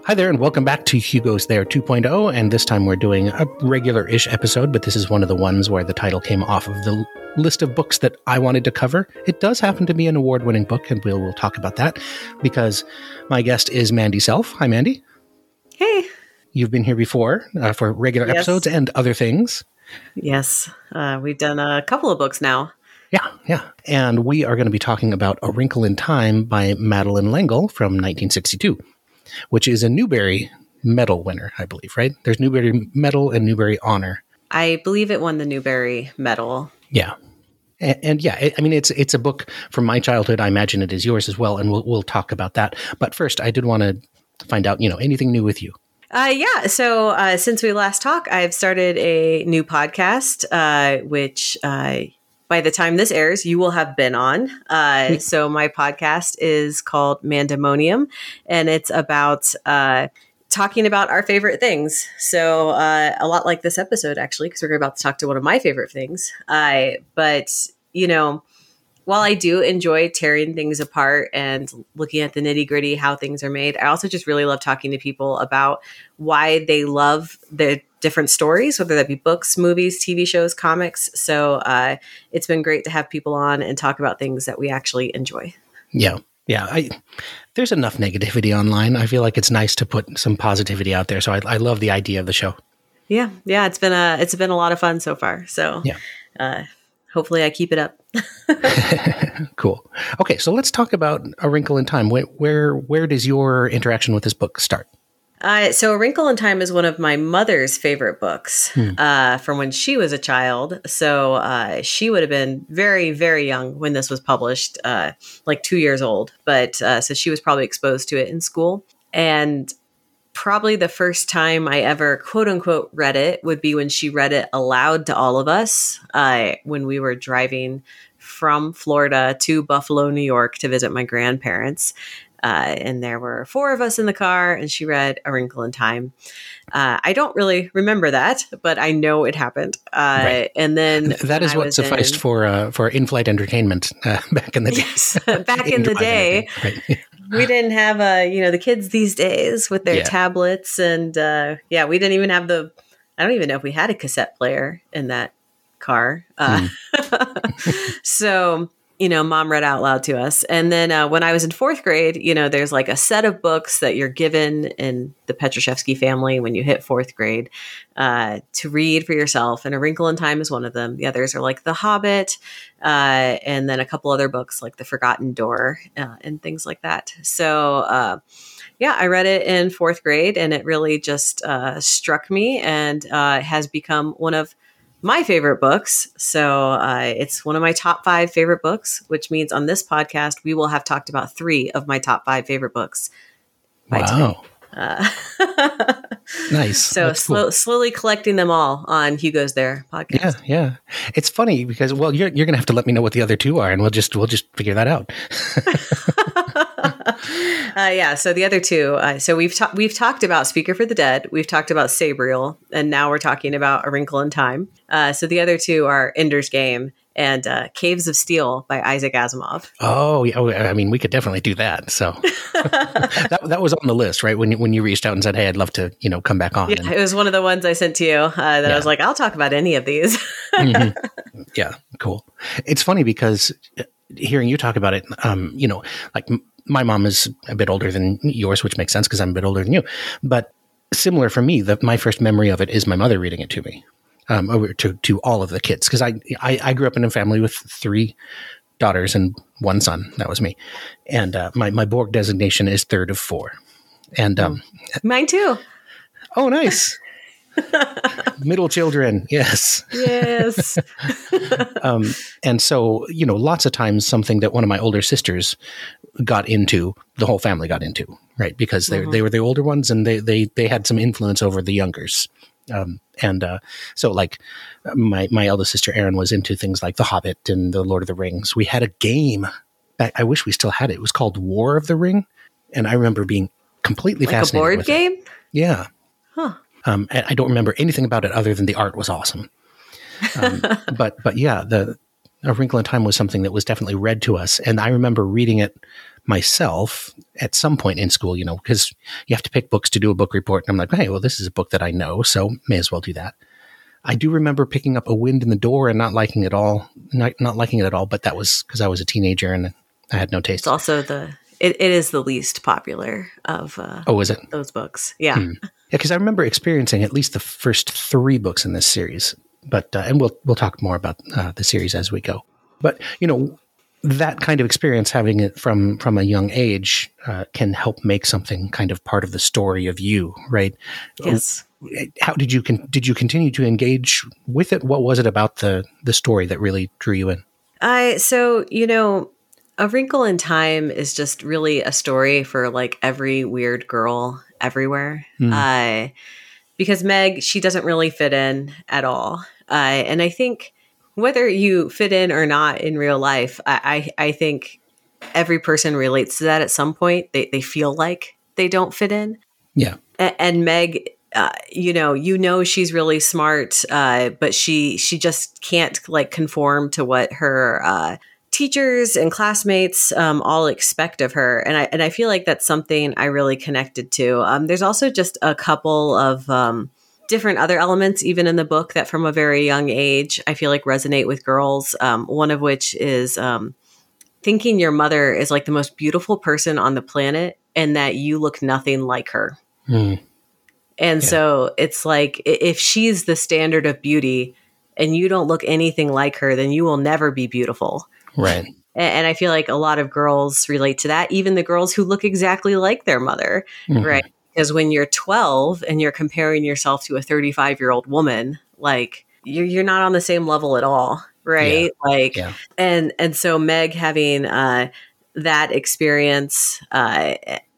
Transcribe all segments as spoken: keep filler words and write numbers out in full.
Hi there, and welcome back to Hugo's There two point oh, and this time we're doing a regular-ish episode, but this is one of the ones where the title came off of the list of books that I wanted to cover. It does happen to be an award-winning book, and we'll, we'll talk about that, because my guest is Mandy Self. Hi, Mandy. Hey. You've been here before uh, for regular yes. episodes and other things. Yes, uh, we've done a couple of books now. Yeah, yeah. And we are going to be talking about A Wrinkle in Time by Madeleine L'Engle from nineteen sixty-two. Which is a Newbery Medal winner, I believe, right? There's Newbery Medal and Newbery Honor. I believe it won the Newbery Medal. Yeah. And, and yeah, it, I mean, it's it's a book from my childhood. I imagine it is yours as well, and we'll we'll talk about that. But first, I did want to find out, you know, anything new with you. Uh, yeah. So uh, since we last talked, I've started a new podcast, uh, which uh, by the time this airs, you will have been on. Uh, so my podcast is called Mandemonium, and it's about uh, talking about our favorite things. So uh, a lot like this episode, actually, because we're about to talk to one of my favorite things. Uh, but, you know, while I do enjoy tearing things apart and looking at the nitty gritty, how things are made, I also just really love talking to people about why they love the different stories, whether that be books, movies, T V shows, comics. So uh, it's been great to have people on and talk about things that we actually enjoy. Yeah. Yeah. I, there's enough negativity online. I feel like it's nice to put some positivity out there. So I, I love the idea of the show. Yeah. Yeah. It's been a, it's been a lot of fun so far. So yeah. uh, hopefully I keep it up. Cool. Okay. So let's talk about A Wrinkle in Time. Where, where, where does your interaction with this book start? Uh, so A Wrinkle in Time is one of my mother's favorite books hmm. uh, from when she was a child. So uh, she would have been very, very young when this was published, uh, like two years old. But uh, so she was probably exposed to it in school. And probably the first time I ever, quote unquote, read it would be when she read it aloud to all of us uh, when we were driving from Florida to Buffalo, New York to visit my grandparents. Uh, and there were four of us in the car, and she read A Wrinkle in Time. Uh, I don't really remember that, but I know it happened. Uh, right. And then that is what sufficed in, for uh, for in-flight entertainment uh, back in the day. Yes, back in, in the day, right. We didn't have uh, you know the kids these days with their yeah. tablets, and uh, yeah, we didn't even have the. I don't even know if we had a cassette player in that car. Uh, mm. So. You know, mom read out loud to us. And then uh, when I was in fourth grade, you know, there's like a set of books that you're given in the Petruszewski family when you hit fourth grade uh, to read for yourself. And A Wrinkle in Time is one of them. The others are like The Hobbit uh, and then a couple other books like The Forgotten Door uh, and things like that. So, uh, yeah, I read it in fourth grade and it really just uh, struck me and uh, has become one of my favorite books. So uh, it's one of my top five favorite books, which means on this podcast, we will have talked about three of my top five favorite books. Wow. Uh, nice. So slow, cool. slowly collecting them all on Hugo's There podcast. Yeah. Yeah. It's funny because, well, you're, you're going to have to let me know what the other two are and we'll just, we'll just figure that out. uh, yeah. So the other two, uh, so we've talked, we've talked about Speaker for the Dead. We've talked about Sabriel, and now we're talking about A Wrinkle in Time. Uh, so the other two are Ender's Game and uh, Caves of Steel by Isaac Asimov. Oh, yeah. I mean, we could definitely do that. So that that was on the list, right? When you, when you reached out and said, hey, I'd love to, you know, come back on. Yeah, and, it was one of the ones I sent to you uh, that yeah. I was like, I'll talk about any of these. Mm-hmm. Yeah, cool. It's funny because hearing you talk about it, um, you know, like m- my mom is a bit older than yours, which makes sense because I'm a bit older than you. But similar for me, that my first memory of it is my mother reading it to me. Um, over to, to all of the kids. Cause I, I, I grew up in a family with three daughters and one son. That was me. And, uh, my, my Borg designation is third of four. And, um, mine too. Oh, nice. Middle children. Yes. Yes. um, and so, you know, lots of times something that one of my older sisters got into, the whole family got into, right? Because they mm-hmm. they were the older ones and they, they, they had some influence over the youngers. Um, and, uh, so like my, my eldest sister, Erin, was into things like The Hobbit and The Lord of the Rings. We had a game that I wish we still had it. It was called War of the Ring. And I remember being completely like fascinated a board with game? It. Yeah. Huh. Um, and I don't remember anything about it other than the art was awesome. Um, but, but yeah, the A Wrinkle in Time was something that was definitely read to us. And I remember reading it myself at some point in school, you know, because you have to pick books to do a book report. And I'm like, hey, well, this is a book that I know, so may as well do that. I do remember picking up A Wind in the Door and not liking it all, not, not liking it at all, but that was because I was a teenager and I had no taste. It's also the, it, it is the least popular of uh, oh, is it? those books. Yeah. Hmm. Yeah, because I remember experiencing at least the first three books in this series, but, uh, and we'll, we'll talk more about uh, the series as we go. But, you know, that kind of experience, having it from, from a young age, uh, can help make something kind of part of the story of you, right? Yes. How did you con- did you continue to engage with it? What was it about the the story that really drew you in? I so you know, A Wrinkle in Time is just really a story for like every weird girl everywhere. Mm. Uh, because Meg, she doesn't really fit in at all, uh, and I think whether you fit in or not in real life, I I, I think every person relates to that at some point. They they feel like they don't fit in. Yeah, a- and Meg. Uh, you know, you know, she's really smart, uh, but she she just can't like conform to what her uh, teachers and classmates um, all expect of her, and I and I feel like that's something I really connected to. Um, there's also just a couple of um, different other elements, even in the book, that from a very young age I feel like resonate with girls. Um, one of which is um, thinking your mother is like the most beautiful person on the planet, and that you look nothing like her. Mm. And yeah. So it's like, if she's the standard of beauty and you don't look anything like her, then you will never be beautiful. Right. And I feel like a lot of girls relate to that, even the girls who look exactly like their mother, mm-hmm. right? Because when you're twelve and you're comparing yourself to a thirty-five-year-old woman, like you're, you're not on the same level at all, right? Yeah. Like, yeah. and and so Meg having uh, that experience, uh,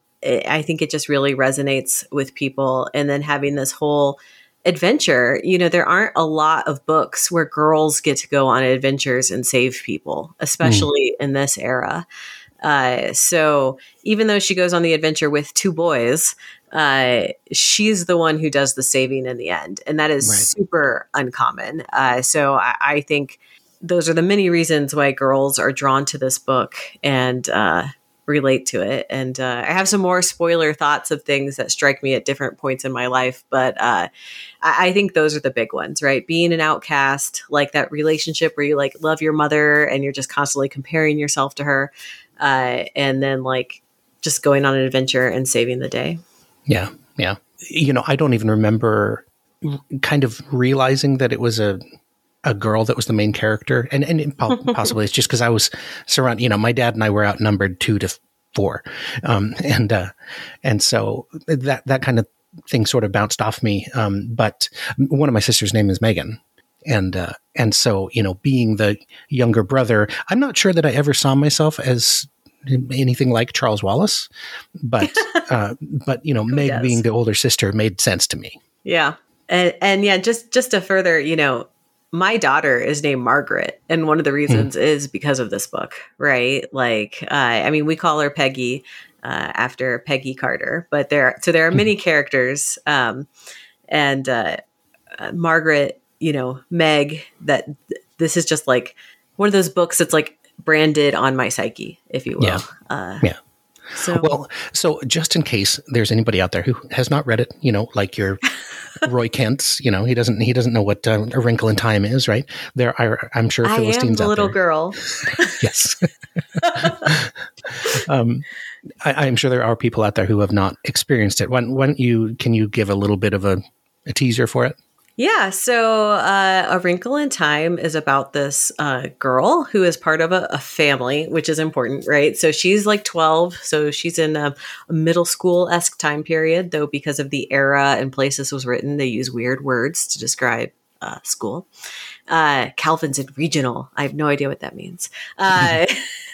I think it just really resonates with people. And then having this whole adventure, you know, there aren't a lot of books where girls get to go on adventures and save people, especially mm. in this era. Uh, so even though she goes on the adventure with two boys, uh, she's the one who does the saving in the end. And that is right. super uncommon. Uh, so I, I think those are the many reasons why girls are drawn to this book and, uh, relate to it. And uh, I have some more spoiler thoughts of things that strike me at different points in my life. But uh, I-, I think those are the big ones, right? Being an outcast, like that relationship where you like love your mother and you're just constantly comparing yourself to her. Uh, and then like just going on an adventure and saving the day. Yeah. Yeah. You know, I don't even remember kind of realizing that it was a a girl that was the main character. And, and possibly it's just because I was surrounded, you know, my dad and I were outnumbered two to four. Um, and, uh, and so that, that kind of thing sort of bounced off me. Um, but one of my sister's name is Megan. And, uh, and so, you know, being the younger brother, I'm not sure that I ever saw myself as anything like Charles Wallace, but, uh, but, you know, Meg does? Being the older sister made sense to me. Yeah. And, and yeah, just, just to further, you know, my daughter is named Margaret, and one of the reasons mm. is because of this book, right? Like, uh, I mean, we call her Peggy uh, after Peggy Carter, but there, so there are many characters, um, and uh, uh, Margaret, you know, Meg. That th- this is just like one of those books that's like branded on my psyche, if you will. Yeah. Uh, yeah. So well, so just in case there's anybody out there who has not read it, you know, like your Roy Kent, you know, he doesn't he doesn't know what uh, A Wrinkle in Time is, right? There are, I'm sure, Philistines I am a little out there. girl. Yes. um, I, I'm sure there are people out there who have not experienced it. Why, why don't you? Can you give a little bit of a, a teaser for it? Yeah, so uh, A Wrinkle in Time is about this uh, girl who is part of a, a family, which is important, right? So she's like twelve, so she's in a, a middle school-esque time period, though because of the era and place this was written, they use weird words to describe uh, school. Uh, Calvin's in regional. I have no idea what that means. Uh,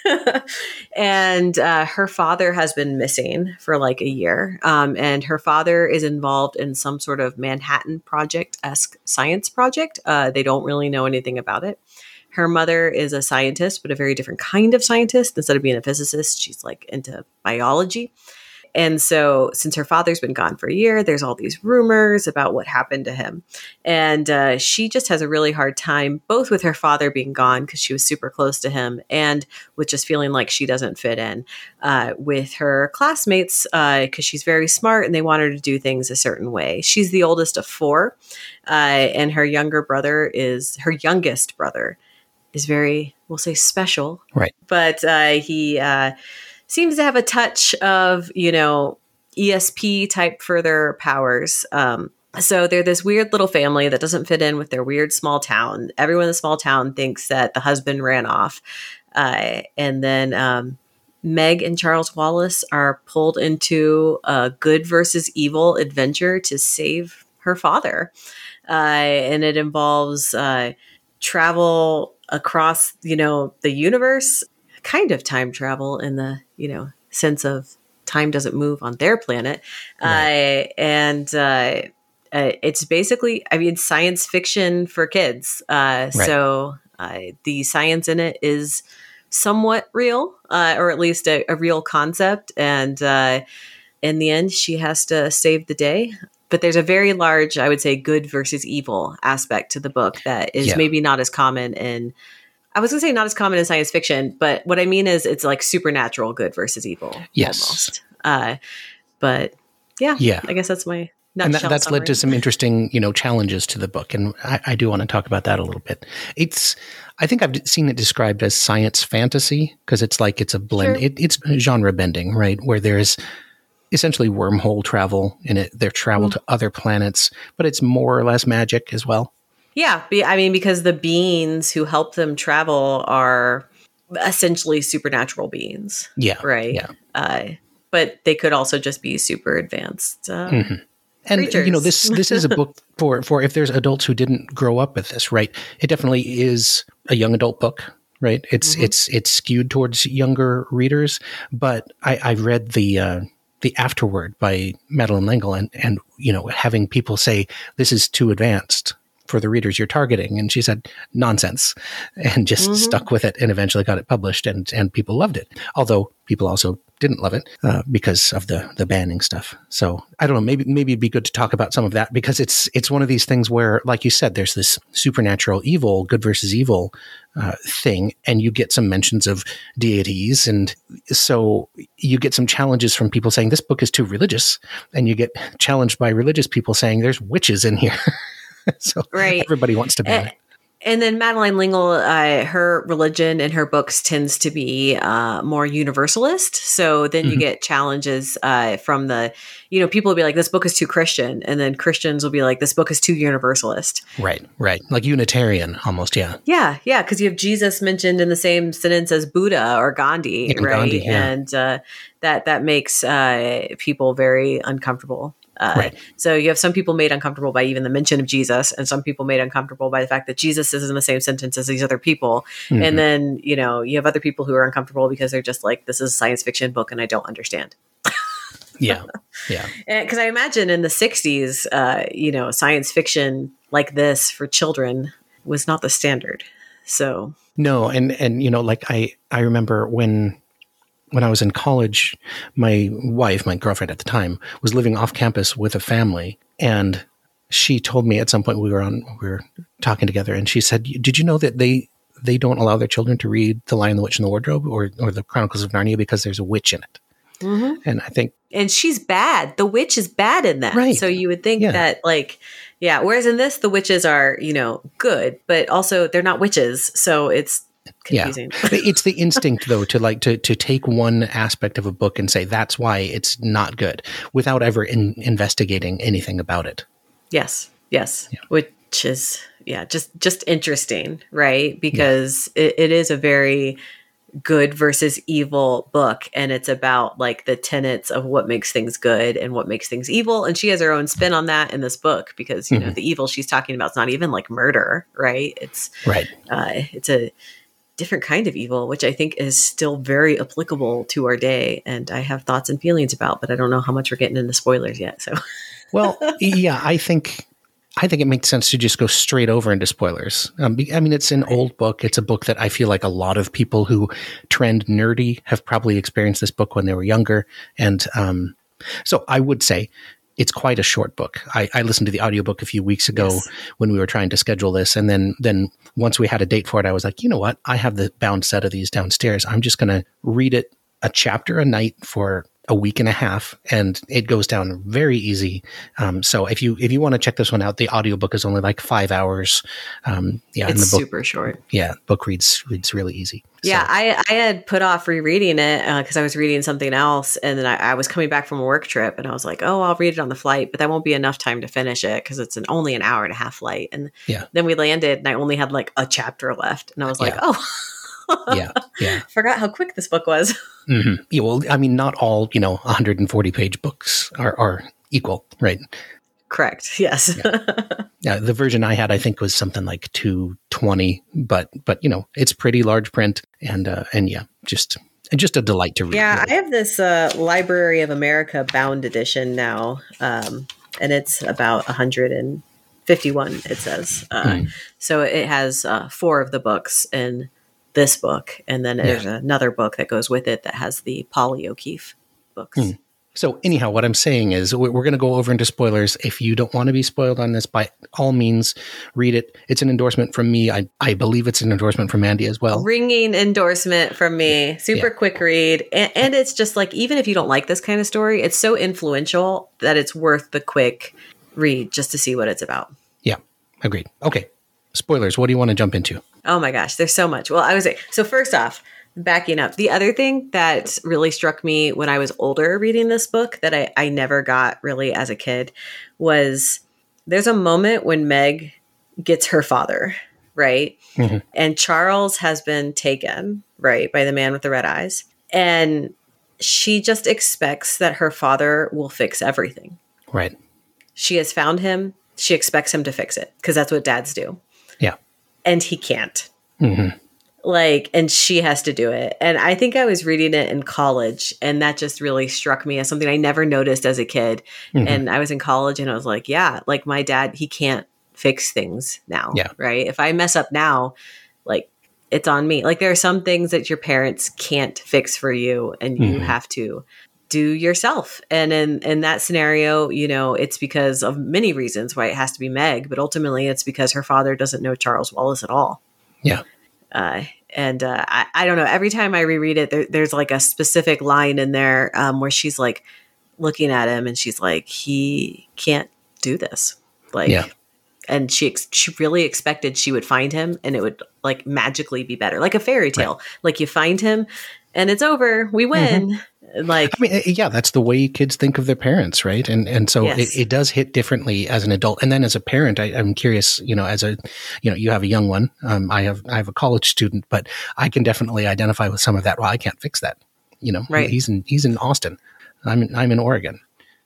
and uh, her father has been missing for like a year. Um, and her father is involved in some sort of Manhattan Project-esque science project. Uh, they don't really know anything about it. Her mother is a scientist, but a very different kind of scientist. Instead of being a physicist, she's like into biology. and so since her father's been gone for a year, there's all these rumors about what happened to him. And uh, she just has a really hard time, both with her father being gone because she was super close to him, and with just feeling like she doesn't fit in uh, with her classmates because uh, she's very smart and they want her to do things a certain way. She's the oldest of four, uh, and her younger brother is her youngest brother is very, we'll say, special. Right. But uh, he uh, seems to have a touch of, you know, E S P type further powers. Um, so they're this weird little family that doesn't fit in with their weird small town. Everyone in the small town thinks that the husband ran off. Uh, and then um, Meg and Charles Wallace are pulled into a good versus evil adventure to save her father. Uh, and it involves uh, travel across, you know, the universe, kind of time travel in the, you know, sense of time doesn't move on their planet. Right. Uh, and uh, uh, it's basically, I mean, science fiction for kids. Uh, right. So uh, the science in it is somewhat real, uh, or at least a, a real concept. And uh, in the end, she has to save the day. But there's a very large, I would say, good versus evil aspect to the book that is yeah. maybe not as common in, I was going to say not as common in science fiction, but what I mean is it's like supernatural good versus evil. Yes. Almost. Uh, but yeah, yeah, I guess that's my nutshell And that, that's summary. led to some interesting, you know, challenges to the book. And I, I do want to talk about that a little bit. It's, I think I've seen it described as science fantasy because it's like it's a blend. Sure. It, it's genre bending, right? Where there's essentially wormhole travel in it. They're travel mm. to other planets, but it's more or less magic as well. Yeah. I mean, because the beings who help them travel are essentially supernatural beings. Yeah. Right. Yeah. Uh, but they could also just be super advanced uh, mm-hmm. And, creatures. you know, this this is a book for, for if there's adults who didn't grow up with this, right? It definitely is a young adult book, right? It's mm-hmm. it's it's skewed towards younger readers. But I, I read the uh, the afterword by Madeleine L'Engle, and and you know, having people say this is too advanced for the readers you're targeting, and she said nonsense, and just mm-hmm. stuck with it, and eventually got it published, and and people loved it. Although people also didn't love it uh, because of the the banning stuff. So I don't know. Maybe maybe it'd be good to talk about some of that because it's it's one of these things where, like you said, there's this supernatural evil, good versus evil uh, thing, and you get some mentions of deities, and so you get some challenges from people saying this book is too religious, and you get challenged by religious people saying there's witches in here. So right. everybody wants to ban it. And then Madeleine L'Engle, uh, her religion in her books tends to be uh, more universalist. So then mm-hmm. you get challenges uh, from the, you know, people will be like, this book is too Christian. And then Christians will be like, this book is too universalist. Right, right. Like Unitarian almost, yeah. Yeah, yeah. Because you have Jesus mentioned in the same sentence as Buddha or Gandhi, yeah, right? Gandhi, yeah. And uh, that, that makes uh, people very uncomfortable. Uh, right. So you have some people made uncomfortable by even the mention of Jesus, and some people made uncomfortable by the fact that Jesus is in the same sentence as these other people. Mm-hmm. And then, you know, you have other people who are uncomfortable because they're just like, this is a science fiction book and I don't understand. Yeah. Yeah. Because I imagine in the sixties, uh, you know, science fiction like this for children was not the standard. So. No. And, and, you know, like I, I remember when, When I was in college, my wife, my girlfriend at the time, was living off campus with a family. And she told me at some point we were on, we were talking together, and she said, did you know that they, they don't allow their children to read The Lion, the Witch, and the Wardrobe or, or the Chronicles of Narnia because there's a witch in it? Mm-hmm. And I think. And she's bad. The witch is bad in that. Right. So you would think yeah. that like, yeah. Whereas in this, the witches are, you know, good, but also they're not witches. So it's, confusing. Yeah. It's the instinct though to like to to take one aspect of a book and say that's why it's not good without ever in, investigating anything about it. Yes. Yes. Yeah. Which is yeah, just just interesting, right? Because yeah. it, it is a very good versus evil book, and it's about like the tenets of what makes things good and what makes things evil, and she has her own spin on that in this book because you mm-hmm. know the evil she's talking about is not even like murder, right? It's right. Uh, it's a different kind of evil, which I think is still very applicable to our day. And I have thoughts and feelings about, but I don't know how much we're getting into spoilers yet. So, well, yeah, I think, I think it makes sense to just go straight over into spoilers. Um, I mean, it's an old book. It's a book that I feel like a lot of people who trend nerdy have probably experienced this book when they were younger. And, um, So I would say it's quite a short book. I, I listened to the audiobook a few weeks ago yes. when we were trying to schedule this. And then, then once we had a date for it, I was like, you know what? I have the bound set of these downstairs. I'm just going to read it a chapter a night for a week and a half, and it goes down very easy. Um, so if you if you want to check this one out, the audiobook is only like five hours. Um, yeah, it's and the book, super short. Yeah, book reads reads really easy. Yeah, so. I, I had put off rereading it because uh, I was reading something else, and then I, I was coming back from a work trip, and I was like, oh, I'll read it on the flight, but that won't be enough time to finish it because it's an only an hour and a half flight. And yeah. then we landed, and I only had like a chapter left, and I was like, yeah. oh. yeah, yeah. Forgot how quick this book was. Mm-hmm. Yeah, well, I mean, not all, you know, one hundred forty page books are, are equal, right? Correct. Yes. yeah. yeah. The version I had, I think, was something like two twenty, but, but, you know, it's pretty large print and, uh, and yeah, just, just a delight to read. Yeah. Really. I have this, uh, Library of America bound edition now. Um, and it's about one hundred fifty-one, it says. Uh, mm. So it has, uh, four of the books in this book, and then there's yeah. another book that goes with it that has the Polly O'Keefe books. Hmm. So anyhow, what I'm saying is we're, we're going to go over into spoilers. If you don't want to be spoiled on this, by all means, read it. It's an endorsement from me. I, I believe it's an endorsement from Andy as well. Ringing endorsement from me. Super yeah. quick read. And, and it's just like, even if you don't like this kind of story, it's so influential that it's worth the quick read just to see what it's about. Yeah, agreed. Okay. Spoilers. What do you want to jump into? Oh my gosh, there's so much. Well, I was like, so first off, backing up, the other thing that really struck me when I was older reading this book that I, I never got really as a kid was there's a moment when Meg gets her father, right? Mm-hmm. And Charles has been taken, right, by the man with the red eyes. And she just expects that her father will fix everything. Right. She has found him. She expects him to fix it because that's what dads do. Yeah. And he can't. Mm-hmm. Like, and she has to do it. And I think I was reading it in college, and that just really struck me as something I never noticed as a kid. Mm-hmm. And I was in college, and I was like, yeah, like my dad, he can't fix things now. Yeah. Right. If I mess up now, like it's on me. Like there are some things that your parents can't fix for you, and you mm-hmm. have to do yourself. And in, in that scenario, you know, it's because of many reasons why it has to be Meg, but ultimately it's because her father doesn't know Charles Wallace at all. Yeah. Uh, and uh, I, I don't know, every time I reread it, there, there's like a specific line in there um, where she's like looking at him and she's like, he can't do this. Like, yeah. And she ex- she really expected she would find him and it would like magically be better. Like a fairy tale. Right. Like you find him and it's over. We win. Mm-hmm. Like, I mean, yeah, that's the way kids think of their parents, right? And and so yes. it, it does hit differently as an adult. And then as a parent, I, I'm curious, you know, as a, you know, you have a young one. Um, I have I have a college student, but I can definitely identify with some of that. Well, I can't fix that. You know, right. he's in he's in Austin. I'm in, I'm in Oregon.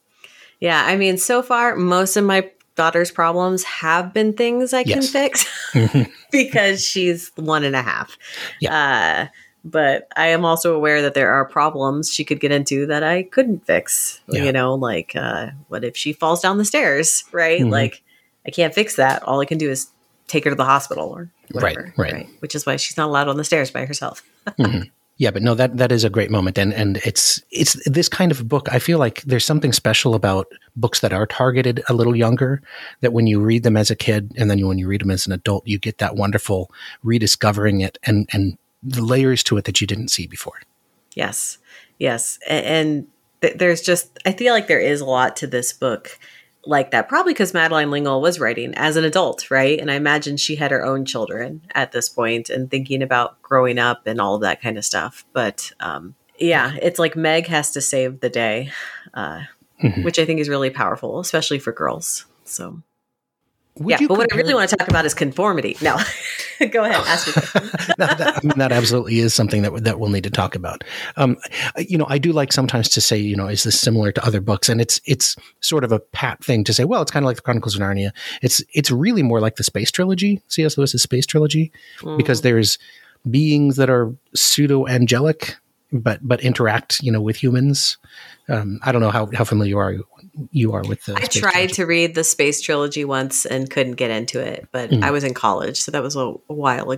Yeah, I mean, so far, most of my daughter's problems have been things I can yes. fix because she's one and a half. Yeah. Uh, But I am also aware that there are problems she could get into that I couldn't fix. Yeah. You know, like uh, what if she falls down the stairs, right? Mm-hmm. Like I can't fix that. All I can do is take her to the hospital or whatever. Right, right. right? Which is why she's not allowed on the stairs by herself. mm-hmm. Yeah, but no, that that is a great moment. And and it's it's this kind of book. I feel like there's something special about books that are targeted a little younger, that when you read them as a kid and then you, when you read them as an adult, you get that wonderful rediscovering it and and the layers to it that you didn't see before. Yes. Yes. And, and th- there's just, I feel like there is a lot to this book like that, probably because Madeleine L'Engle was writing as an adult, right? And I imagine she had her own children at this point and thinking about growing up and all of that kind of stuff. But um, yeah, it's like Meg has to save the day, uh, mm-hmm. which I think is really powerful, especially for girls. So Would yeah, but what I really want to talk about is conformity. No, go ahead, ask me. no, that, I mean, that absolutely is something that that we'll need to talk about. Um, you know, I do like sometimes to say, you know, is this similar to other books? And it's it's sort of a pat thing to say. Well, it's kind of like the Chronicles of Narnia. It's it's really more like the Space Trilogy, C S. Lewis's Space Trilogy, mm. because there's beings that are pseudo angelic, but but interact, you know, with humans. Um, I don't know how how familiar you are. You are with the I tried trilogy. to read the Space Trilogy once and couldn't get into it, but mm. I was in college, so that was a, a while ago.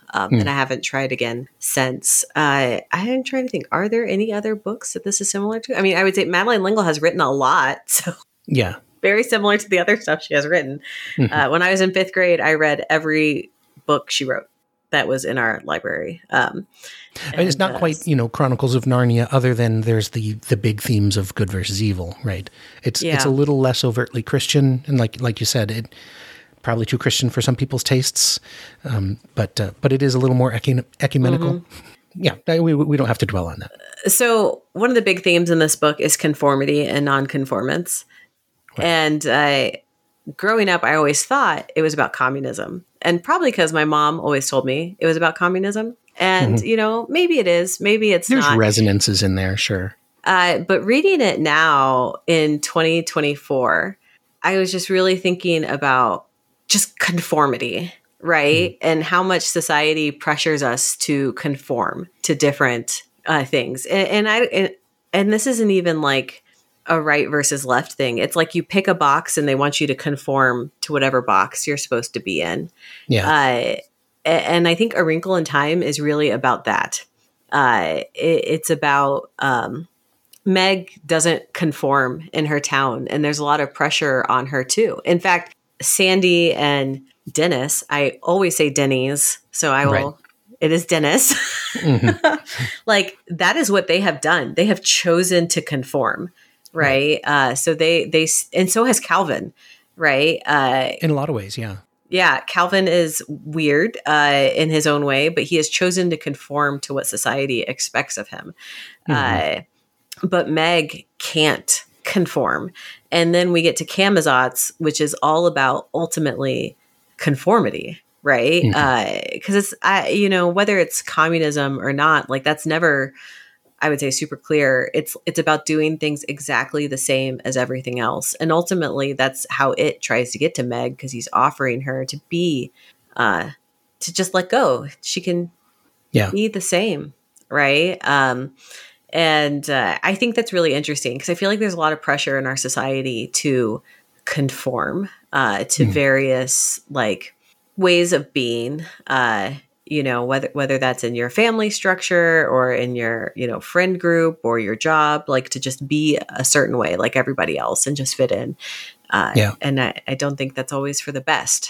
Um, mm. And I haven't tried again since. Uh, I'm trying to think, are there any other books that this is similar to? I mean, I would say Madeleine L'Engle has written a lot. So yeah, very similar to the other stuff she has written. Mm-hmm. Uh, when I was in fifth grade, I read every book she wrote that was in our library. Um, I mean, it's not uh, quite, you know, Chronicles of Narnia, other than there's the the big themes of good versus evil, right? It's yeah. it's a little less overtly Christian, and like like you said, it probably too Christian for some people's tastes, um, but uh, but it is a little more ecu- ecumenical. Mm-hmm. Yeah, we we don't have to dwell on that. So one of the big themes in this book is conformity and nonconformance, right. and uh, growing up, I always thought it was about communism, and probably because my mom always told me it was about communism. And, mm-hmm. you know, maybe it is, maybe it's There's not. There's resonances in there, sure. Uh, but reading it now in twenty twenty-four, I was just really thinking about just conformity, right? Mm-hmm. And how much society pressures us to conform to different uh, things. And, and I and, and this isn't even like a right versus left thing. It's like you pick a box and they want you to conform to whatever box you're supposed to be in. Yeah. Uh, And I think A Wrinkle in Time is really about that. Uh, it, it's about um, Meg doesn't conform in her town, and there's a lot of pressure on her too. In fact, Sandy and Dennis, I always say Denny's, so I will. Right. It is Dennis. Mm-hmm. Like that is what they have done. They have chosen to conform, right? right. Uh, so they they and so has Calvin, right? Uh, in a lot of ways, yeah. Yeah, Calvin is weird uh, in his own way, but he has chosen to conform to what society expects of him. Mm-hmm. Uh, but Meg can't conform. And then we get to Camazotz, which is all about ultimately conformity, right? Because mm-hmm. uh, it's, I, you know, whether it's communism or not, like that's never, I would say, super clear. It's it's about doing things exactly the same as everything else. And ultimately, that's how it tries to get to Meg, because he's offering her to be, uh, to just let go. She can yeah. be the same, right? Um, and uh, I think that's really interesting, because I feel like there's a lot of pressure in our society to conform uh, to mm. various like ways of being, uh you know, whether whether that's in your family structure or in your, you know, friend group or your job, like to just be a certain way like everybody else and just fit in. Uh, yeah. And I, I don't think that's always for the best.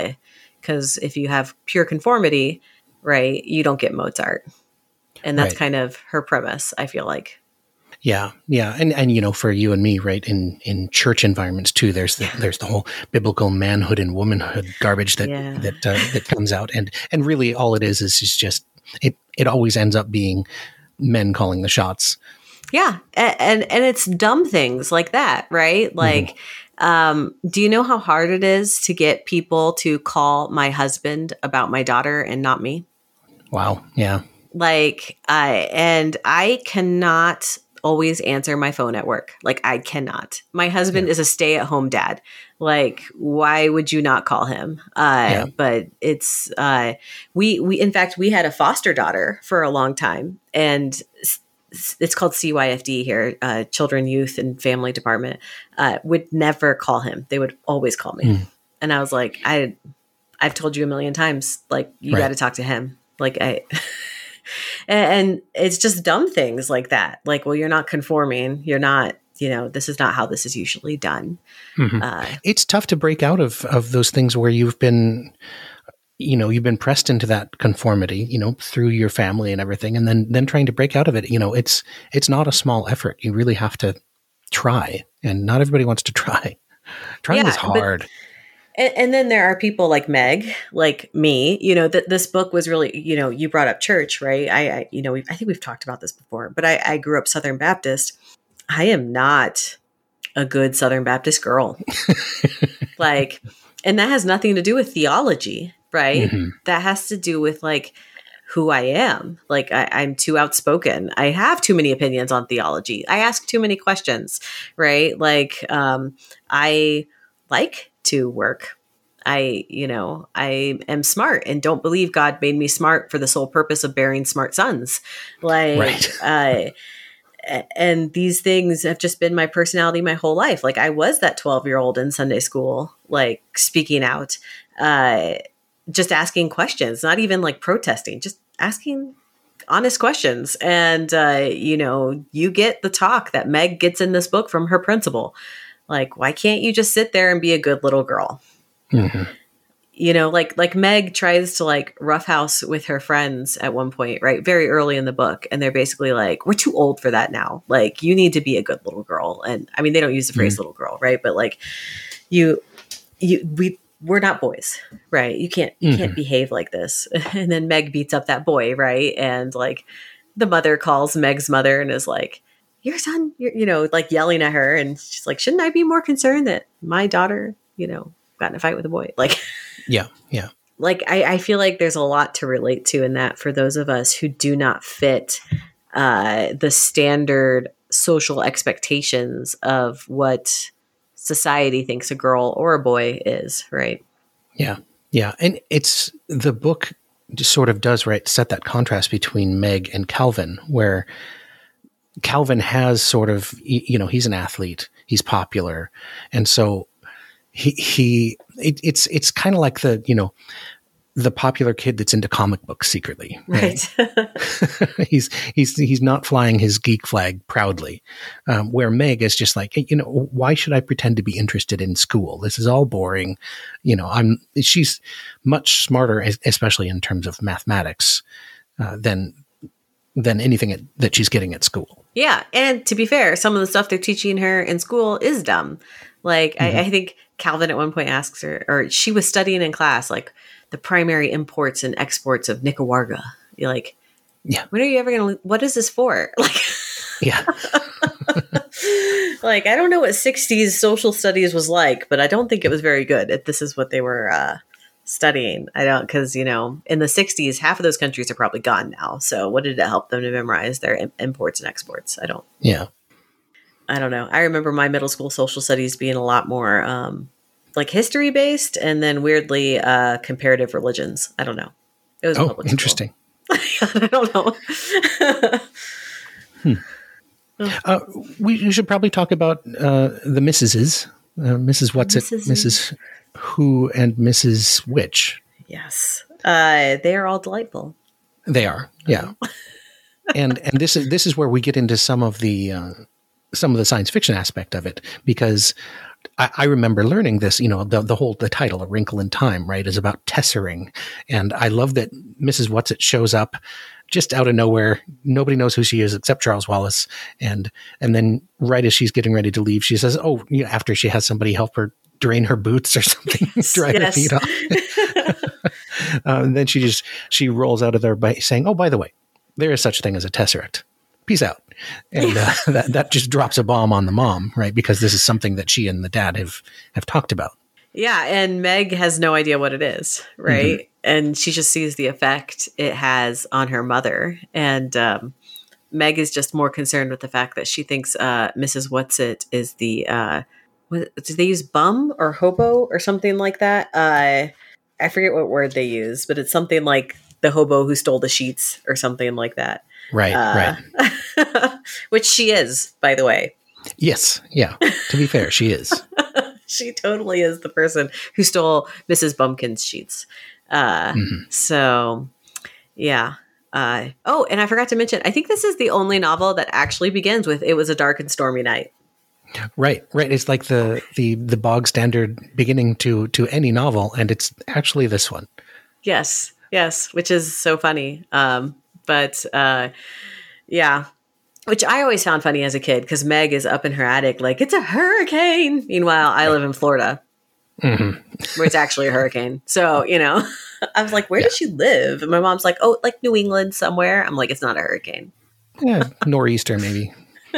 Because uh, if you have pure conformity, right, you don't get Mozart. And that's right. kind of her premise, I feel like. Yeah, yeah, and and you know, for you and me, right, in, in church environments too, there's the, there's the whole biblical manhood and womanhood garbage that yeah. that uh, that comes out, and and really all it is is, is just it it always ends up being men calling the shots. Yeah, and and, and it's dumb things like that, right? Like, mm-hmm. um, do you know how hard it is to get people to call my husband about my daughter and not me? Wow. Yeah. Like, I and I cannot always answer my phone at work. Like I cannot. My husband yeah. is a stay-at-home dad. Like, why would you not call him? Uh, yeah. But it's uh, we we in fact we had a foster daughter for a long time, and it's called C Y F D here, uh, Children, Youth, and Family Department. Uh, would never call him. They would always call me, mm. and I was like, I I've told you a million times, like you right. got to talk to him. Like I. And it's just dumb things like that. Like, well, you're not conforming. You're not, you know, this is not how this is usually done. Mm-hmm. Uh, it's tough to break out of, of those things where you've been, you know, you've been pressed into that conformity, you know, through your family and everything. And then, then trying to break out of it, you know, it's, it's not a small effort. You really have to try, and not everybody wants to try. Trying yeah, is hard. But- And, and then there are people like Meg, like me, you know, that this book was really, you know, you brought up church, right? I, I you know, we've, I think we've talked about this before, but I, I grew up Southern Baptist. I am not a good Southern Baptist girl. Like, and that has nothing to do with theology, right? Mm-hmm. That has to do with like who I am. Like I, I'm too outspoken. I have too many opinions on theology. I ask too many questions, right? Like um, I like to work. I, you know, I am smart and don't believe God made me smart for the sole purpose of bearing smart sons. Like, right. uh, and these things have just been my personality my whole life. Like I was that twelve year old in Sunday school, like speaking out. Uh, just asking questions, not even like protesting, just asking honest questions. And, uh, you know, you get the talk that Meg gets in this book from her principal. Like, why can't you just sit there and be a good little girl? Mm-hmm. You know, like, like Meg tries to like roughhouse with her friends at one point, right? Very early in the book. And they're basically like, we're too old for that now. Like, you need to be a good little girl. And I mean, they don't use the phrase mm-hmm. little girl, right? But like you, you, we, we're not boys, right? You can't, you mm-hmm. can't behave like this. And then Meg beats up that boy, right? And like the mother calls Meg's mother and is like, your son, you're, you know, like yelling at her. And she's like, shouldn't I be more concerned that my daughter, you know, got in a fight with a boy? Like, yeah, yeah. Like, I, I feel like there's a lot to relate to in that for those of us who do not fit uh, the standard social expectations of what society thinks a girl or a boy is, right? Yeah, yeah. And it's, the book just sort of does, right, set that contrast between Meg and Calvin, where Calvin has sort of, you know, he's an athlete, he's popular. And so he, he it, it's, it's kind of like the, you know, the popular kid that's into comic books secretly, right? right. he's, he's, he's not flying his geek flag proudly. Um, where Meg is just like, hey, you know, why should I pretend to be interested in school? This is all boring. You know, I'm, she's much smarter, especially in terms of mathematics, uh, than, than anything at, that she's getting at school. Yeah. And to be fair, some of the stuff they're teaching her in school is dumb. Like, mm-hmm. I, I think Calvin at one point asks her, or she was studying in class, like, the primary imports and exports of Nicaragua. You're like, yeah, when are you ever going to, what is this for? Like, yeah. Like, I don't know what sixties social studies was like, but I don't think it was very good if this is what they were uh, studying. I don't, because, you know, in the sixties, half of those countries are probably gone now. So what did it help them to memorize their im- imports and exports? I don't. Yeah. I don't know. I remember my middle school social studies being a lot more um, like history based, and then weirdly uh, comparative religions. I don't know. It was oh public interesting. I don't know. hmm. uh, we should probably talk about uh, the Missuses, uh, Missus What's It, Missus Who, and Missus Which. Yes, uh, they are all delightful. They are, yeah. and and this is this is where we get into some of the uh, some of the science fiction aspect of it, because I, I remember learning this, you know, the, the whole, the title, A Wrinkle in Time, right, is about tessering. And I love that Missus Whatsit shows up just out of nowhere. Nobody knows who she is except Charles Wallace. And, and then right as she's getting ready to leave, she says, oh, you know, after she has somebody help her drain her boots or something, dry yes. her feet off. uh, and then she just, she rolls out of there by saying, oh, by the way, there is such a thing as a tesseract. Peace out. And uh, that, that just drops a bomb on the mom, right? Because this is something that she and the dad have, have talked about. Yeah. And Meg has no idea what it is, right? Mm-hmm. And she just sees the effect it has on her mother. And um, Meg is just more concerned with the fact that she thinks uh, Missus Whatsit is the, uh, what, did they use bum or hobo or something like that? Uh, I forget what word they use, but it's something like the hobo who stole the sheets or something like that. Right, uh, right. Which she is, by the way. Yes, yeah. To be fair, she is. She totally is the person who stole Missus Bumpkin's sheets. Uh, mm-hmm. So, yeah. Uh, oh, and I forgot to mention, I think this is the only novel that actually begins with "It was a dark and stormy night." Right, right. It's like the the the bog standard beginning to to any novel, and it's actually this one. Yes, yes, which is so funny. Um, But, uh, yeah, which I always found funny as a kid, because Meg is up in her attic like, it's a hurricane. Meanwhile, I live in Florida, mm-hmm. where it's actually a hurricane. So, you know, I was like, where yeah. does she live? And my mom's like, oh, like New England somewhere. I'm like, it's not a hurricane. Yeah, nor'easter maybe.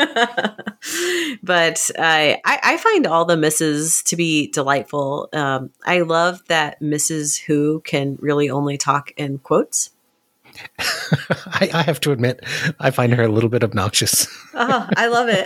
But uh, I, I find all the Misses to be delightful. Um, I love that Missus Who can really only talk in quotes. I, I have to admit, I find her a little bit obnoxious. Oh, I love it.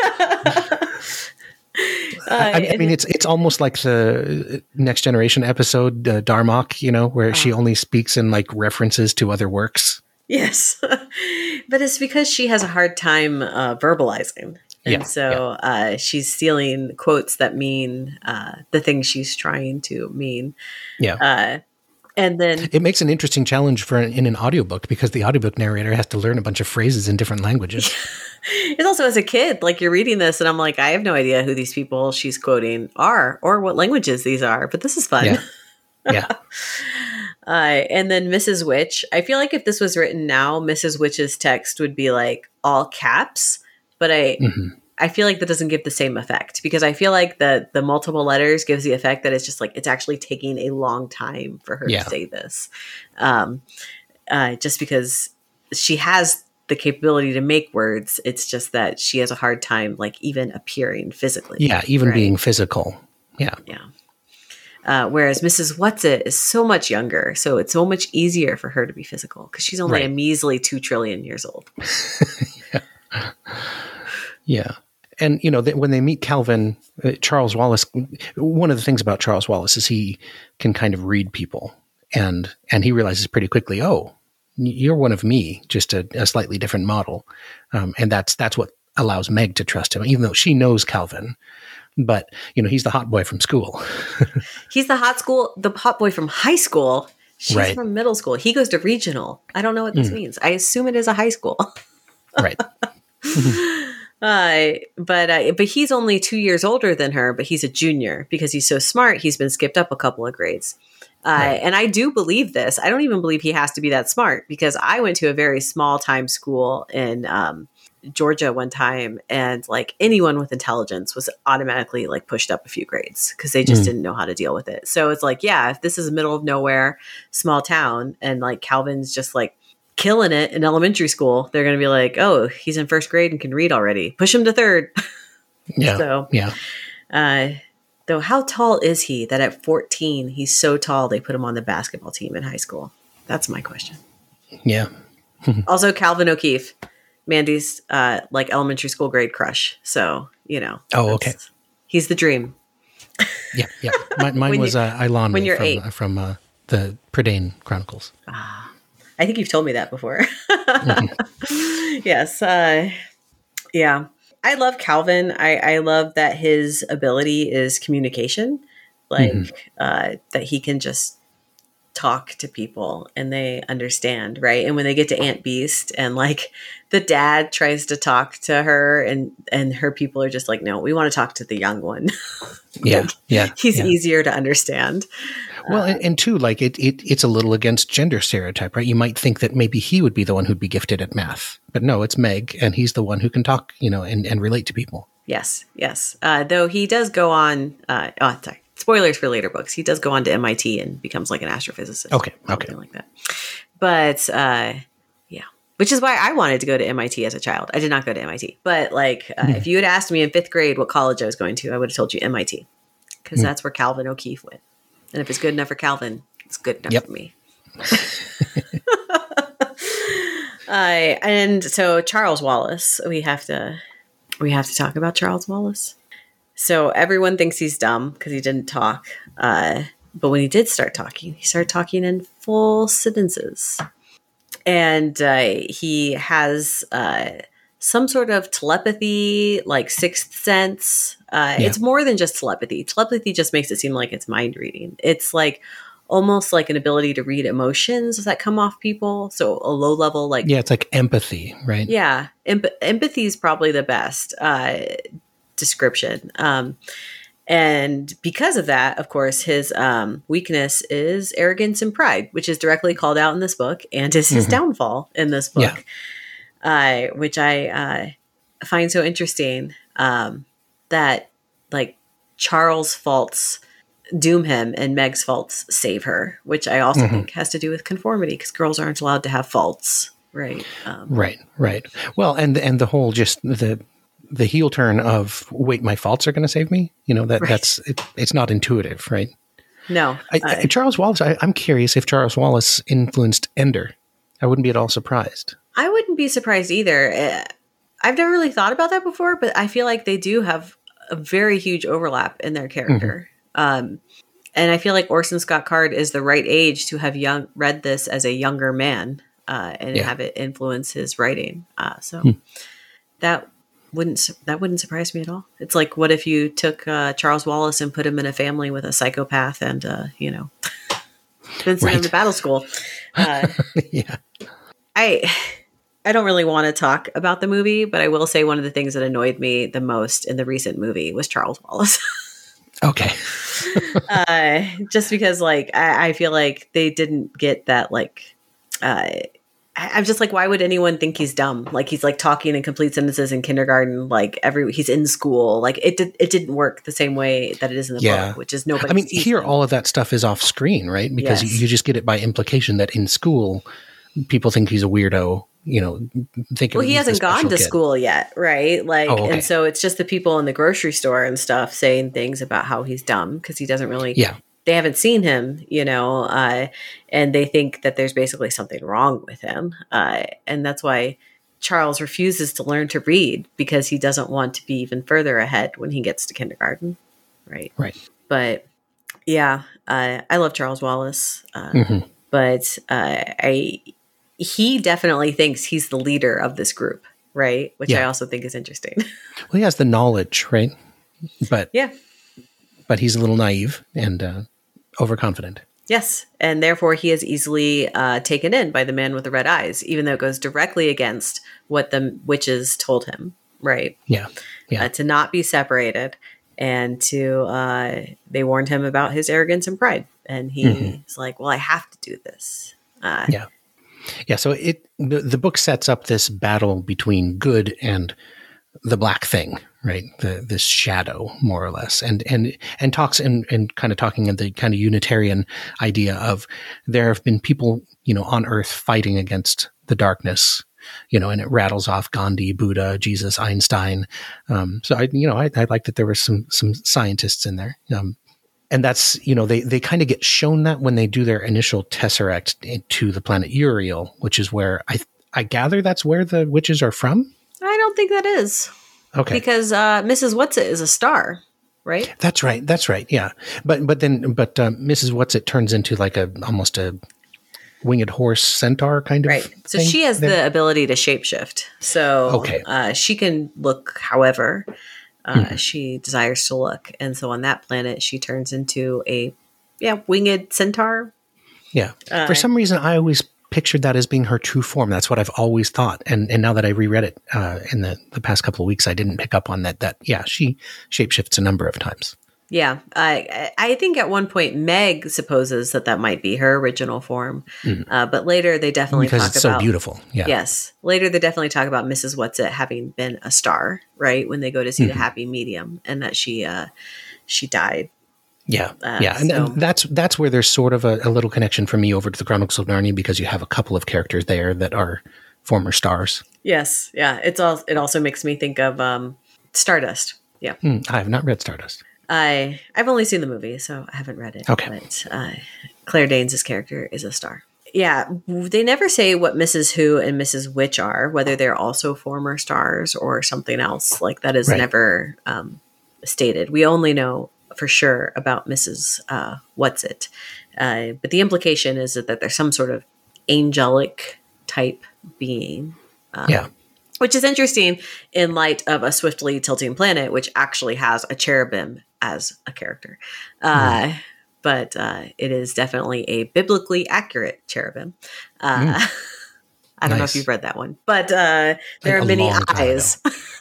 uh, I, I mean, it's it's almost like the Next Generation episode, uh, Darmok, you know, where uh, she only speaks in like references to other works. Yes, but it's because she has a hard time uh, verbalizing. And yeah, so yeah. Uh, she's stealing quotes that mean uh, the thing she's trying to mean. Yeah. Uh, And then it makes an interesting challenge for in an audiobook because the audiobook narrator has to learn a bunch of phrases in different languages. It's also as a kid, like you're reading this and I'm like, I have no idea who these people she's quoting are or what languages these are, but this is fun. Yeah. Yeah. uh, and then Missus Witch, I feel like if this was written now, Missus Witch's text would be like all caps, but I, mm-hmm. I feel like that doesn't give the same effect because I feel like the the multiple letters gives the effect that it's just like it's actually taking a long time for her yeah. to say this, um, uh, just because she has the capability to make words. It's just that she has a hard time like even appearing physically. Yeah, even right? being physical. Yeah, yeah. Uh, whereas Missus Whatsit is so much younger, so it's so much easier for her to be physical because she's only right. a measly two trillion years old. yeah. yeah. And, you know, th- when they meet Calvin, uh, Charles Wallace, one of the things about Charles Wallace is he can kind of read people. And and he realizes pretty quickly, oh, you're one of me, just a, a slightly different model. Um, and that's that's what allows Meg to trust him, even though she knows Calvin. But, you know, he's the hot boy from school. He's the hot school, the hot boy from high school. She's right. from middle school. He goes to regional. I don't know what this mm. means. I assume it is a high school. Right. Uh, but uh, but he's only two years older than her, but he's a junior because he's so smart. He's been skipped up a couple of grades. Uh, right. And I do believe this. I don't even believe he has to be that smart because I went to a very small time school in um, Georgia one time. And like anyone with intelligence was automatically like pushed up a few grades because they just mm. didn't know how to deal with it. So it's like, yeah, if this is a middle of nowhere, small town and like Calvin's just like killing it in elementary school, they're going to be like, oh, he's in first grade and can read already. Push him to third. Yeah. so, yeah. Uh, though, how tall is he that at fourteen, he's so tall they put him on the basketball team in high school? That's my question. Yeah. Also, Calvin O'Keefe, Mandy's uh, like elementary school grade crush. So, you know. Oh, okay. He's the dream. Yeah. Yeah. My, mine was uh, Ilana when you're from, eight. Uh, from uh, the Prydain Chronicles. Ah. I think you've told me that before. mm-hmm. Yes. Uh, yeah. I love Calvin. I, I love that his ability is communication, like mm-hmm. uh, that he can just talk to people and they understand. Right. And when they get to Aunt Beast and like the dad tries to talk to her and, and her people are just like, no, we want to talk to the young one. Yeah. Yeah. He's yeah. easier to understand. Well, and, and too, like it, it, it's a little against gender stereotype, right? You might think that maybe he would be the one who'd be gifted at math, but no, it's Meg, and he's the one who can talk, you know, and, and relate to people. Yes, yes. Uh, though he does go on. Uh, oh, sorry. Spoilers for later books. He does go on to M I T and becomes like an astrophysicist. Okay, something okay, like that. But uh, yeah, which is why I wanted to go to M I T as a child. I did not go to M I T, but like, uh, mm. if you had asked me in fifth grade what college I was going to, I would have told you M I T because mm. that's where Calvin O'Keefe went. And if it's good enough for Calvin, it's good enough yep. for me. uh, and so Charles Wallace, we have to we have to talk about Charles Wallace. So everyone thinks he's dumb because he didn't talk. Uh, but when he did start talking, he started talking in full sentences. And uh, he has uh, some sort of telepathy, like sixth sense. Uh, yeah. It's more than just telepathy. Telepathy just makes it seem like it's mind reading. It's like almost like an ability to read emotions that come off people. So a low level, like yeah, it's like empathy, right? Yeah, Em- empathy is probably the best uh, description. Um, and because of that, of course, his um, weakness is arrogance and pride, which is directly called out in this book, and is his mm-hmm. downfall in this book, yeah. uh, which I uh, find so interesting. Um, that like Charles' faults doom him and Meg's faults save her, which I also mm-hmm. think has to do with conformity because girls aren't allowed to have faults. Right. Um, right. Right. Well, and, and the whole, just the, the heel turn of wait, my faults are going to save me. You know, that right. that's, it, it's not intuitive, right? No. I, I, Charles Wallace, I, I'm curious if Charles Wallace influenced Ender. I wouldn't be at all surprised. I wouldn't be surprised either. Uh, I've never really thought about that before, but I feel like they do have a very huge overlap in their character. Mm-hmm. Um, and I feel like Orson Scott Card is the right age to have young read this as a younger man uh, and yeah. have it influence his writing. Uh, so hmm. that wouldn't that wouldn't surprise me at all. It's like, what if you took uh, Charles Wallace and put him in a family with a psychopath and, uh, you know. been sent right. him to battle school. Uh, yeah. I I don't really want to talk about the movie, but I will say one of the things that annoyed me the most in the recent movie was Charles Wallace. Okay. uh, just because, like, I, I feel like they didn't get that, like, uh, I, I'm just like, why would anyone think he's dumb? Like, he's like talking in complete sentences in kindergarten. Like, every he's in school. Like, it did it didn't work the same way that it is in the yeah. book, which is nobody. I mean, sees here him. all of that stuff is off screen, right? Because yes. you, you just get it by implication that in school, people think he's a weirdo. You know, think well, he hasn't gone to kid. school yet, right? Like, oh, okay. and so it's just the people in the grocery store and stuff saying things about how he's dumb because he doesn't really. Yeah. They haven't seen him, you know, uh, and they think that there's basically something wrong with him, uh, and that's why Charles refuses to learn to read because he doesn't want to be even further ahead when he gets to kindergarten, right? Right. But yeah, uh, I love Charles Wallace, uh, mm-hmm. but uh, I. He definitely thinks he's the leader of this group, right? Which yeah. I also think is interesting. Well, he has the knowledge, right? But yeah, but he's a little naive and uh, overconfident. Yes, and therefore he is easily uh, taken in by the man with the red eyes, even though it goes directly against what the witches told him, right? Yeah, yeah. Uh, to not be separated, and to uh, they warned him about his arrogance and pride, and he's mm-hmm. like, "Well, I have to do this." Uh, yeah. Yeah, so it the, the book sets up this battle between good and the black thing, right? The this shadow, more or less, and and and talks and and kind of talking in the kind of Unitarian idea of there have been people, you know, on Earth fighting against the darkness, you know, and it rattles off Gandhi, Buddha, Jesus, Einstein. Um, so I, you know, I, I like that there were some some scientists in there. Um, And that's, you know, they, they kind of get shown that when they do their initial tesseract to the planet Uriel, which is where I I gather that's where the witches are from. I don't think that is. Okay. Because uh, Missus Whatsit is a star, right? That's right. That's right. Yeah. But but then but uh, Missus Whatsit turns into like a almost a winged horse centaur kind of right. So thing she has there. The ability to shapeshift. So okay. uh, she can look however Uh, mm-hmm. she desires to look. And so on that planet, she turns into a, yeah, winged centaur. Yeah. Uh, For some reason, I always pictured that as being her true form. That's what I've always thought. And and now that I reread it uh, in the, the past couple of weeks, I didn't pick up on that, that, yeah, she shapeshifts a number of times. Yeah. I I think at one point, Meg supposes that that might be her original form. Mm. Uh, but later they definitely because talk it's about. so beautiful. Yeah. Yes. Later they definitely talk about Missus Whatsit having been a star, right? When they go to see mm-hmm. the happy medium and that she uh, she died. Yeah. Uh, yeah. And, so. and that's that's where there's sort of a, a little connection for me over to the Chronicles of Narnia because you have a couple of characters there that are former stars. Yes. Yeah. It's all. It also makes me think of um, Stardust. Yeah. Mm, I have not read Stardust. I I've only seen the movie, so I haven't read it. Okay. But uh, Claire Danes' character is a star. Yeah, they never say what Missus Who and Missus Witch are, whether they're also former stars or something else. Like that is right. never um, stated. We only know for sure about Missus Uh, Whatsit. Uh, but the implication is that, that there's some sort of angelic type being. Um, yeah. Which is interesting in light of A Swiftly Tilting Planet, which actually has a cherubim as a character. Uh, mm. But uh, it is definitely a biblically accurate cherubim. Uh, mm. I don't nice. know if you've read that one, but uh, there like are many eyes.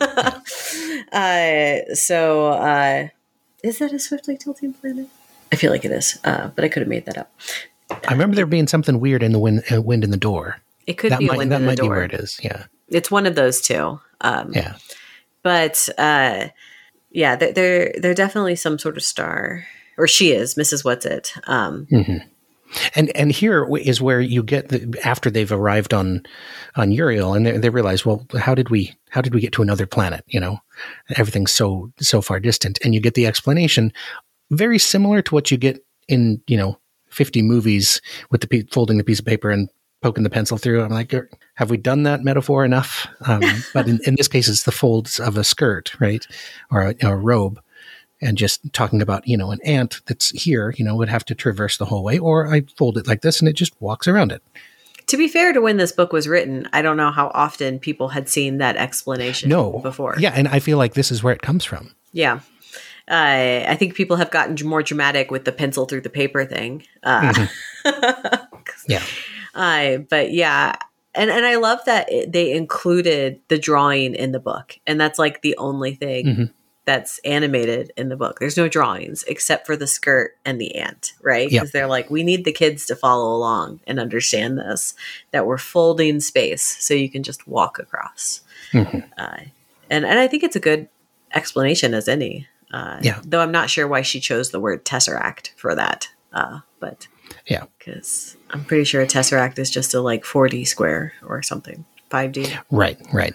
uh, so uh, is that A Swiftly Tilting Planet? I feel like it is, uh, but I could have made that up. I remember there being something weird in the wind, uh, wind in the door. It could that be might, a wind that in the might door. Be where it is, yeah. It's one of those two. Um, yeah. But uh, yeah, they're, they're they're definitely some sort of star, or she is Missus Whatsit. Um, mm-hmm. And and here is where you get the, after they've arrived on on Uriel, and they, they realize, well, how did we how did we get to another planet? You know, everything's so so far distant, and you get the explanation very similar to what you get in you know fifty movies with the pe- folding the piece of paper and poking the pencil through. I'm like, have we done that metaphor enough? Um, but in, in this case, it's the folds of a skirt, right, or a, a robe. And just talking about, you know, an ant that's here, you know, would have to traverse the whole way, or I fold it like this and it just walks around it. To be fair to when this book was written, I don't know how often people had seen that explanation no. before. Yeah, and I feel like this is where it comes from. Yeah. Uh, I think people have gotten more dramatic with the pencil through the paper thing. Uh, mm-hmm. Yeah. Uh, but yeah. And and I love that it, they included the drawing in the book. And that's like the only thing mm-hmm. that's animated in the book. There's no drawings except for the skirt and the ant, right? Because yep. they're like, we need the kids to follow along and understand this, that we're folding space so you can just walk across. Mm-hmm. Uh, and, and I think it's a good explanation as any. Uh, yeah. Though I'm not sure why she chose the word tesseract for that. Uh, but yeah, because I'm pretty sure a tesseract is just a like four D square or something, five D. Right, right.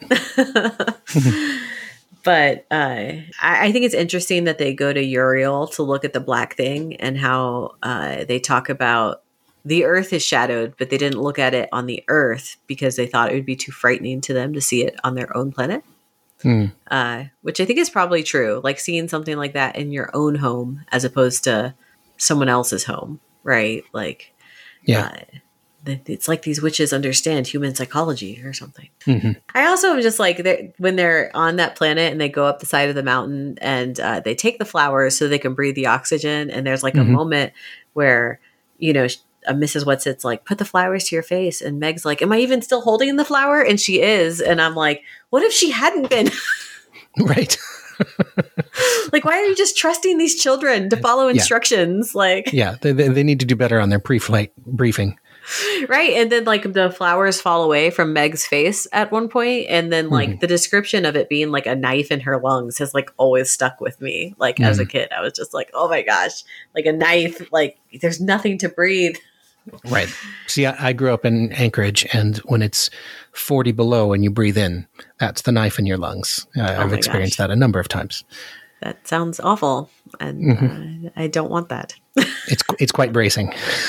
But uh, I, I think it's interesting that they go to Uriel to look at the black thing and how uh, they talk about the Earth is shadowed, but they didn't look at it on the Earth because they thought it would be too frightening to them to see it on their own planet. Mm. Uh, which I think is probably true. Like seeing something like that in your own home as opposed to someone else's home, right? Like, yeah, uh, it's like these witches understand human psychology or something. Mm-hmm. I also am just like they're, when they're on that planet and they go up the side of the mountain and uh, they take the flowers so they can breathe the oxygen. And there's like mm-hmm. a moment where, you know, uh, Missus Whatsit's like, put the flowers to your face. And Meg's like, am I even still holding the flower? And she is. And I'm like, what if she hadn't been? Right. Like, why are you just trusting these children to follow instructions? Yeah. Like, yeah, they, they need to do better on their pre-flight briefing. Right. And then like the flowers fall away from Meg's face at one point, and then like mm-hmm. the description of it being like a knife in her lungs has like always stuck with me. Like mm-hmm. as a kid, I was just like, oh my gosh, like a knife, like there's nothing to breathe. Right. See, I, I grew up in Anchorage, and when it's forty below and you breathe in, that's the knife in your lungs. Uh, oh I've experienced gosh. that a number of times. That sounds awful. And mm-hmm. uh, I don't want that. it's it's quite bracing.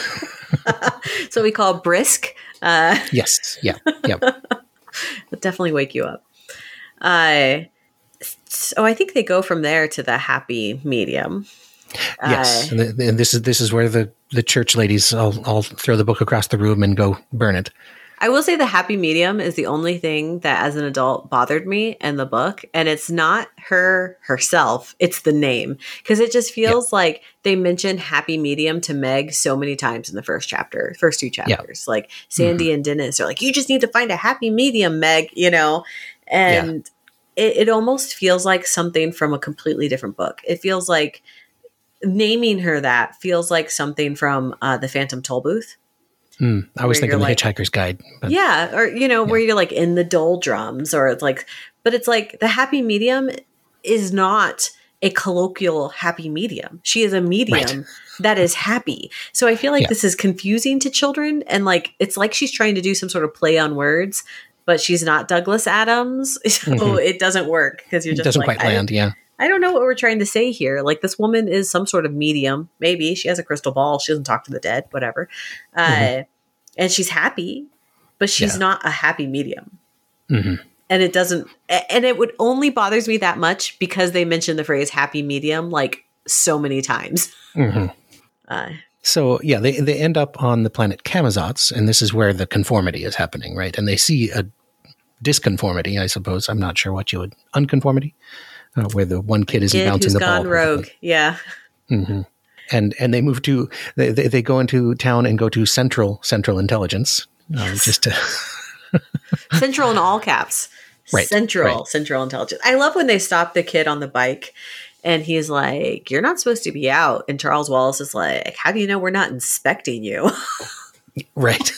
So we call brisk. Uh, yes. Yeah. Yep. It'll definitely wake you up. Uh, so I think they go from there to the happy medium. Yes. Uh, and, the, and this is this is where the, the church ladies all, all throw the book across the room and go burn it. I will say the happy medium is the only thing that as an adult bothered me in the book. And it's not her herself. It's the name. Because it just feels yeah. like they mention happy medium to Meg so many times in the first chapter, first two chapters. Yeah. Like Sandy mm-hmm. and Dennis are like, you just need to find a happy medium, Meg, you know? And yeah. it, it almost feels like something from a completely different book. It feels like naming her that feels like something from uh, the Phantom Tollbooth. Mm, I was thinking the like, Hitchhiker's Guide. But, yeah. Or, you know, yeah. where you're like in the doldrums or it's like, but it's like the happy medium is not a colloquial happy medium. She is a medium right. that is happy. So I feel like yeah. this is confusing to children. And like, it's like she's trying to do some sort of play on words, but she's not Douglas Adams. So mm-hmm. it doesn't work because you're just it doesn't like, quite land. Yeah. I don't know what we're trying to say here. Like this woman is some sort of medium. Maybe she has a crystal ball. She doesn't talk to the dead, whatever. Uh, mm-hmm. And she's happy, but she's yeah. not a happy medium. Mm-hmm. And it doesn't, and it would only bothers me that much because they mentioned the phrase happy medium like so many times. Mm-hmm. Uh, so yeah, they, they end up on the planet Camazotz, and this is where the conformity is happening, right? And they see a disconformity, I suppose. I'm not sure what you would, unconformity? Uh, where the one kid isn't bouncing the ball. Gone rogue, yeah. Mm-hmm. And and they move to they, they they go into town and go to Central Central Intelligence, um, yes. just to Central in all caps, right? Central right. Central Intelligence. I love when they stop the kid on the bike, and he's like, "You're not supposed to be out," and Charles Wallace is like, "How do you know we're not inspecting you?" Right.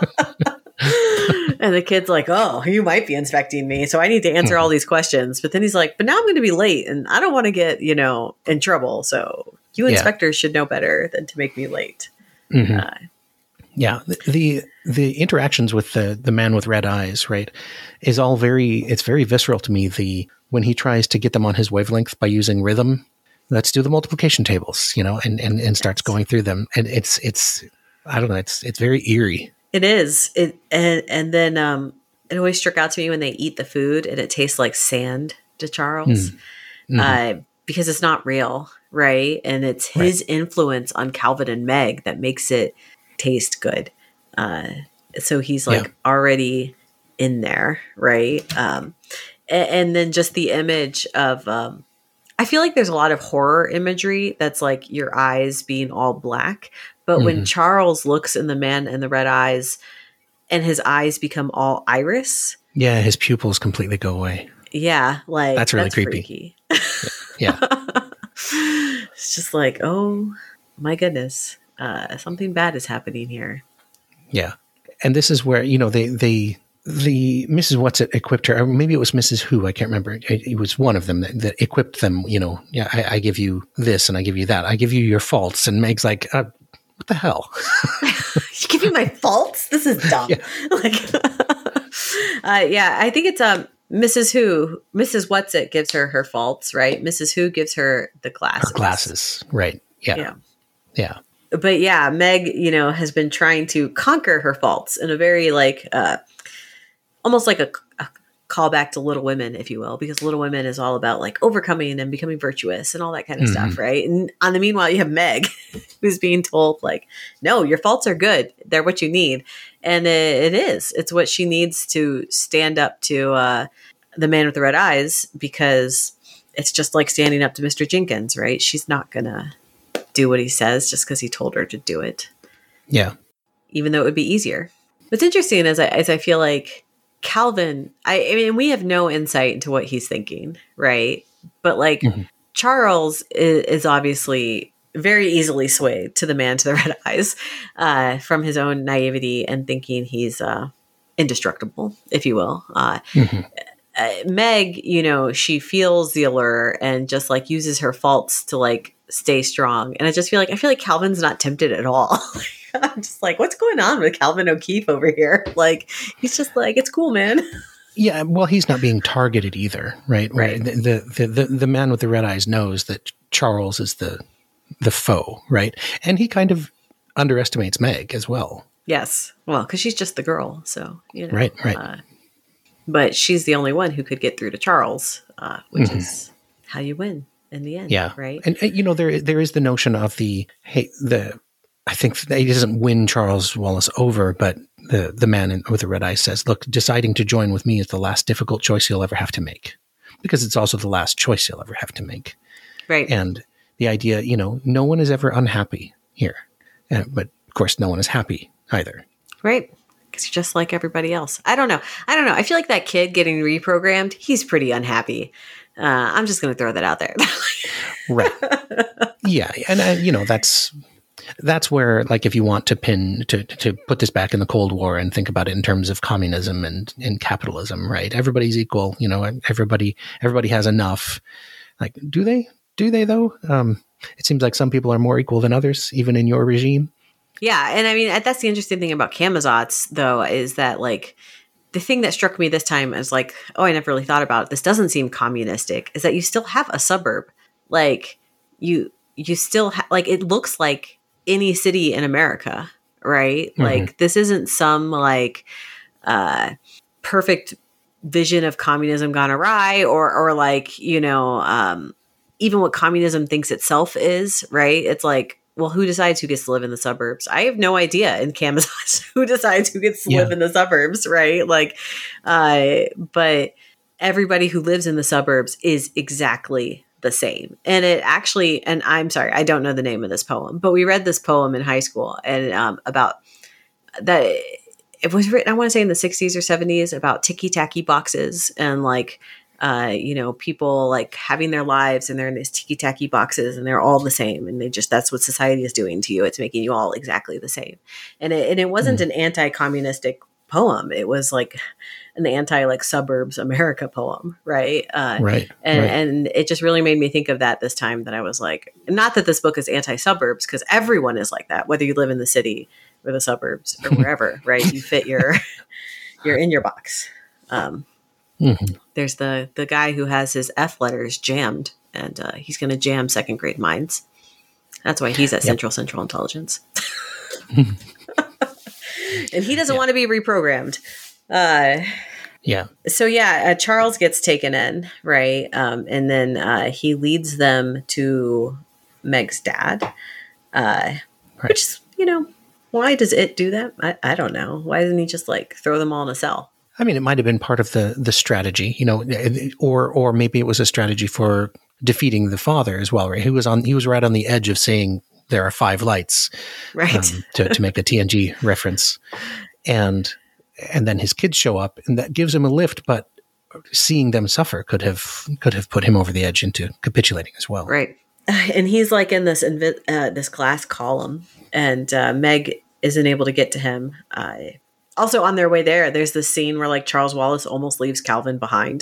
And the kid's like, oh, you might be inspecting me, so I need to answer mm-hmm. all these questions. But then he's like, but now I'm going to be late, and I don't want to get, you know, in trouble. So you inspectors yeah. should know better than to make me late. Mm-hmm. Uh, yeah. The, the the interactions with the, the man with red eyes, right, is all very, it's very visceral to me. The when he tries to get them on his wavelength by using rhythm, let's do the multiplication tables, you know, and, and, and starts going through them. And it's, it's, I don't know, it's it's very eerie. It is. It and and then um, it always struck out to me when they eat the food and it tastes like sand to Charles, mm-hmm. uh, because it's not real, right? And it's his right. influence on Calvin and Meg that makes it taste good. Uh, so he's like yeah. already in there, right? Um, and, and then just the image of um, I feel like there's a lot of horror imagery that's like your eyes being all black. But mm-hmm. when Charles looks in the man in the red eyes and his eyes become all iris. Yeah, his pupils completely go away. Yeah, like that's really that's creepy. Yeah. It's just like, oh my goodness. Uh, something bad is happening here. Yeah. And this is where, you know, they, they, the Missus Whatsit equipped her, or maybe it was Missus Who, I can't remember. It, it was one of them that, that equipped them, you know, yeah, I, I give you this and I give you that. I give you your faults. And Meg's like, uh, what the hell? You give me my faults? This is dumb. Yeah. Like, uh, yeah, I think it's um Missus Who, Missus Whatsit gives her her faults, right? Missus Who gives her the glasses. Her glasses, right. Yeah. Yeah. Yeah. But yeah, Meg, you know, has been trying to conquer her faults in a very like, uh, almost like a, a callback to Little Women, if you will, because Little Women is all about like overcoming and becoming virtuous and all that kind of mm-hmm. stuff, right? And on the meanwhile, you have Meg, who's being told like, no, your faults are good. They're what you need. And it, it is. It's what she needs to stand up to uh, the man with the red eyes, because it's just like standing up to Mister Jenkins, right? She's not going to do what he says just because he told her to do it. Yeah. Even though it would be easier. What's interesting is I, is I feel like Calvin, I, I mean, we have no insight into what he's thinking, right? But like mm-hmm. Charles is, is obviously very easily swayed to the man to the red eyes uh, from his own naivety and thinking he's uh, indestructible, if you will. Uh, mm-hmm. uh, Meg, you know, she feels the allure and just like uses her faults to like stay strong. And I just feel like, I feel like Calvin's not tempted at all. I'm just like, what's going on with Calvin O'Keefe over here? Like, he's just like, it's cool, man. Yeah. Well, he's not being targeted either. Right. Right. The, the, the, the man with the red eyes knows that Charles is the, the foe. Right. And he kind of underestimates Meg as well. Yes. Well, cause she's just the girl. So, you know, right. Right. Uh, but she's the only one who could get through to Charles, uh, which mm-hmm. is how you win in the end. Yeah. Right. And, and, you know, there, there is the notion of the, hey, the, I think he doesn't win Charles Wallace over, but the, the man in, with the red eyes says, look, deciding to join with me is the last difficult choice you'll ever have to make, because it's also the last choice you'll ever have to make. Right. And the idea, you know, no one is ever unhappy here, uh, but of course no one is happy either. Right. Because you're just like everybody else. I don't know. I don't know. I feel like that kid getting reprogrammed, he's pretty unhappy. Uh, I'm just going to throw that out there. Right. Yeah. And, uh, you know, that's, that's where, like, if you want to pin, to, to put this back in the Cold War and think about it in terms of communism and, and capitalism, right? Everybody's equal, you know, everybody, everybody has enough. Like, do they, do they though? Um, it seems like some people are more equal than others, even in your regime. Yeah. And I mean, that's the interesting thing about Camazotz though, is that like, the thing that struck me this time is like, oh, I never really thought about it. This doesn't seem communistic, is that you still have a suburb. Like you, you still have, like, it looks like any city in America, right? Mm-hmm. Like this isn't some like, uh, perfect vision of communism gone awry, or, or like, you know, um, even what communism thinks itself is, right? It's like, well, who decides who gets to live in the suburbs? I have no idea in Camazotz who decides who gets to yeah. live in the suburbs, right? Like, uh, but everybody who lives in the suburbs is exactly the same. And it actually, and I'm sorry, I don't know the name of this poem, but we read this poem in high school and um, about that. It was written, I want to say in the sixties or seventies, about ticky-tacky boxes and like, Uh, you know, people like having their lives and they're in these ticky-tacky boxes and they're all the same. And they just, that's what society is doing to you. It's making you all exactly the same. And it, and it wasn't mm. an anti-communistic poem. It was like an anti like suburbs America poem. Right. Uh, right. And, right. and it just really made me think of that this time, that I was like, not that this book is anti-suburbs, because everyone is like that, whether you live in the city or the suburbs or wherever, right? You fit your, you're in your box. Um, Mm-hmm. There's the the guy who has his F letters jammed, and uh, he's going to jam second grade minds. That's why he's at yep. Central Central Intelligence. And he doesn't yeah. want to be reprogrammed. Uh, yeah. So yeah, uh, Charles gets taken in, right? Um, and then uh, he leads them to Meg's dad, uh, right. which, you know, why does it do that? I, I don't know. Why doesn't he just like throw them all in a cell? I mean, it might have been part of the, the strategy, you know, or or maybe it was a strategy for defeating the father as well, right? He was on, he was right on the edge of saying there are five lights, right? Um, to, to make a T N G reference. And, and then his kids show up and that gives him a lift, but seeing them suffer could have, could have put him over the edge into capitulating as well. Right. And he's like in this, invi- uh, this glass column, and uh, Meg isn't able to get to him. Uh, also on their way there, there's this scene where like Charles Wallace almost leaves Calvin behind.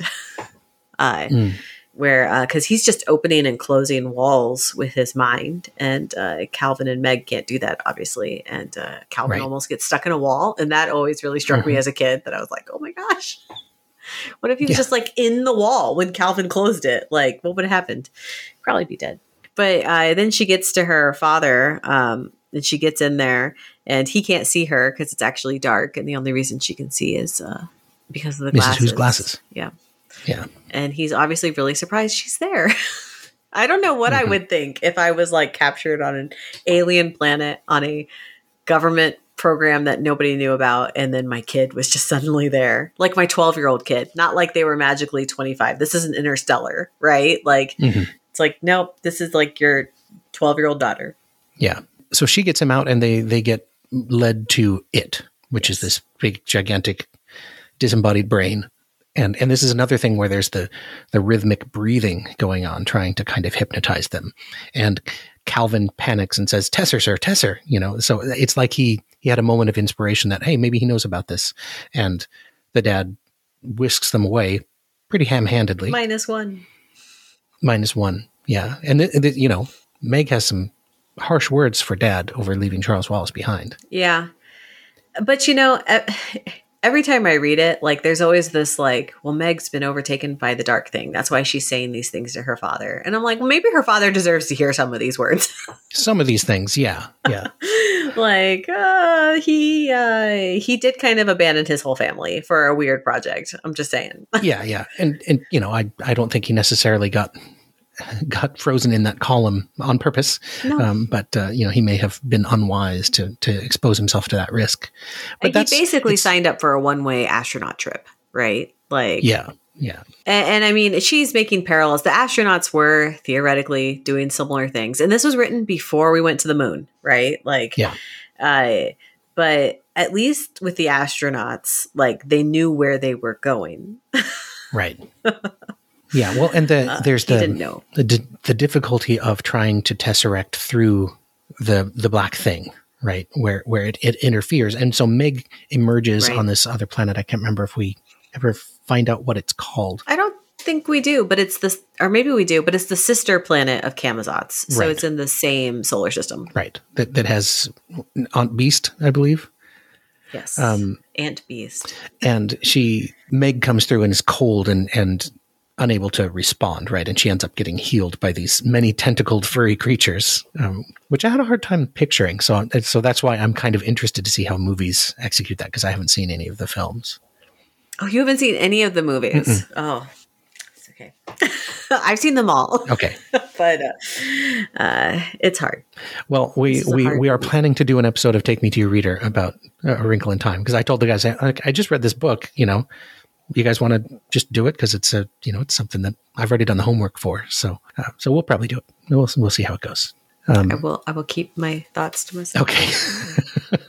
uh, mm. Where, uh, cause he's just opening and closing walls with his mind, and uh, Calvin and Meg can't do that, obviously. And uh, Calvin right. almost gets stuck in a wall. And that always really struck mm-hmm. me as a kid, that I was like, oh my gosh, what if he was yeah. just like in the wall when Calvin closed it? Like, what would have happened? Probably be dead. But uh, then she gets to her father, um, and she gets in there, and he can't see her because it's actually dark. And the only reason she can see is uh, because of the glasses. Missus Who's glasses. Yeah. Yeah. And he's obviously really surprised she's there. I don't know what mm-hmm. I would think if I was like captured on an alien planet on a government program that nobody knew about, and then my kid was just suddenly there. Like my twelve-year-old kid. Not like they were magically twenty-five. This isn't Interstellar, right? Like, mm-hmm. it's like, nope, this is like your twelve-year-old daughter. Yeah. So she gets him out, and they, they get led to it, which yes. is this big, gigantic, disembodied brain. And and this is another thing where there's the, the rhythmic breathing going on, trying to kind of hypnotize them. And Calvin panics and says, Tesser, sir, Tesser, you know, so it's like he, he had a moment of inspiration that, hey, maybe he knows about this. And the dad whisks them away pretty ham-handedly. Minus one. Minus one, yeah. And, th- th- you know, Meg has some harsh words for dad over leaving Charles Wallace behind. Yeah. But, you know, every time I read it, like there's always this like, well, Meg's been overtaken by the dark thing. That's why she's saying these things to her father. And I'm like, well, maybe her father deserves to hear some of these words. Some of these things. Yeah. Yeah. like, uh, he, uh, he did kind of abandon his whole family for a weird project. I'm just saying. yeah. Yeah. And, and, you know, I, I don't think he necessarily got, got frozen in that column on purpose. No. Um, but, uh, you know, he may have been unwise to, to expose himself to that risk. But he basically signed up for a one-way astronaut trip, right? Like, yeah, yeah. And, and I mean, she's making parallels. The astronauts were theoretically doing similar things. And this was written before we went to the moon, right? Like, yeah. Uh, but at least with the astronauts, like they knew where they were going. Right. Yeah, well, and the, uh, there's the, didn't know. the the difficulty of trying to tesseract through the the black thing, right? Where where it, it interferes, and so Meg emerges right. on this other planet. I can't remember if we ever find out what it's called. I don't think we do, but it's this, or maybe we do, but it's the sister planet of Camazotz, so right. it's in the same solar system, right? That that has Aunt Beast, I believe. Yes, um, Aunt Beast, and she Meg comes through and is cold and and. unable to respond, right? And she ends up getting healed by these many tentacled furry creatures, um, which I had a hard time picturing. So, so that's why I'm kind of interested to see how movies execute that, because I haven't seen any of the films. Oh, you haven't seen any of the movies? Mm-mm. Oh, it's okay. I've seen them all. Okay. but uh, uh, it's hard. Well, we, we, we are planning to do an episode of Take Me to Your Reader about uh, A Wrinkle in Time, because I told the guys, I, I just read this book, you know, you guys want to just do it because it's a, you know, it's something that I've already done the homework for. So, uh, so we'll probably do it. We'll, we'll see how it goes. Um, I will, I will keep my thoughts to myself. Okay.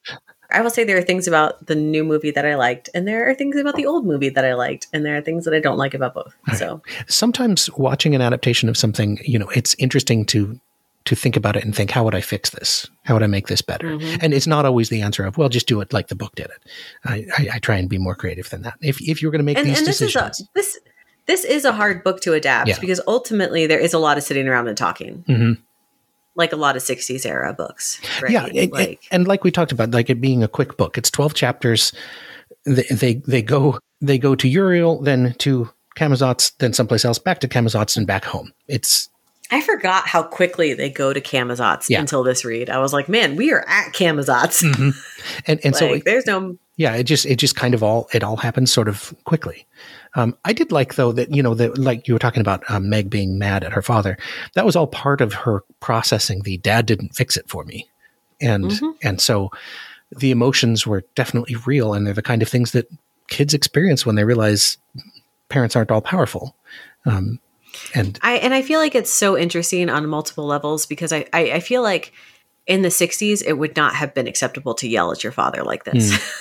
I will say there are things about the new movie that I liked, and there are things about the old movie that I liked, and there are things that I don't like about both. Right. So sometimes watching an adaptation of something, you know, it's interesting to, to think about it and think, how would I fix this? How would I make this better? Mm-hmm. And it's not always the answer of, well, just do it like the book did it. I, I, I try and be more creative than that. If if you're going to make and, these and this decisions. Is a, this, this is a hard book to adapt yeah. because ultimately there is a lot of sitting around and talking. Mm-hmm. Like a lot of sixties era books. Right? Yeah. And like, and, and like we talked about, like it being a quick book, it's twelve chapters. They, they, they go, they go to Uriel, then to Camazotz, then someplace else, back to Camazotz and back home. It's, I forgot how quickly they go to Camazotz yeah. until this read. I was like, man, we are at Camazotz. Mm-hmm. And and like, so like, there's no yeah, it just it just kind of all it all happens sort of quickly. Um, I did like though that, you know, that like you were talking about um, Meg being mad at her father. That was all part of her processing the dad didn't fix it for me. And mm-hmm. and so the emotions were definitely real, and they're the kind of things that kids experience when they realize parents aren't all powerful. Um And I and I feel like it's so interesting on multiple levels because I, I, I feel like in the sixties, it would not have been acceptable to yell at your father like this. Mm.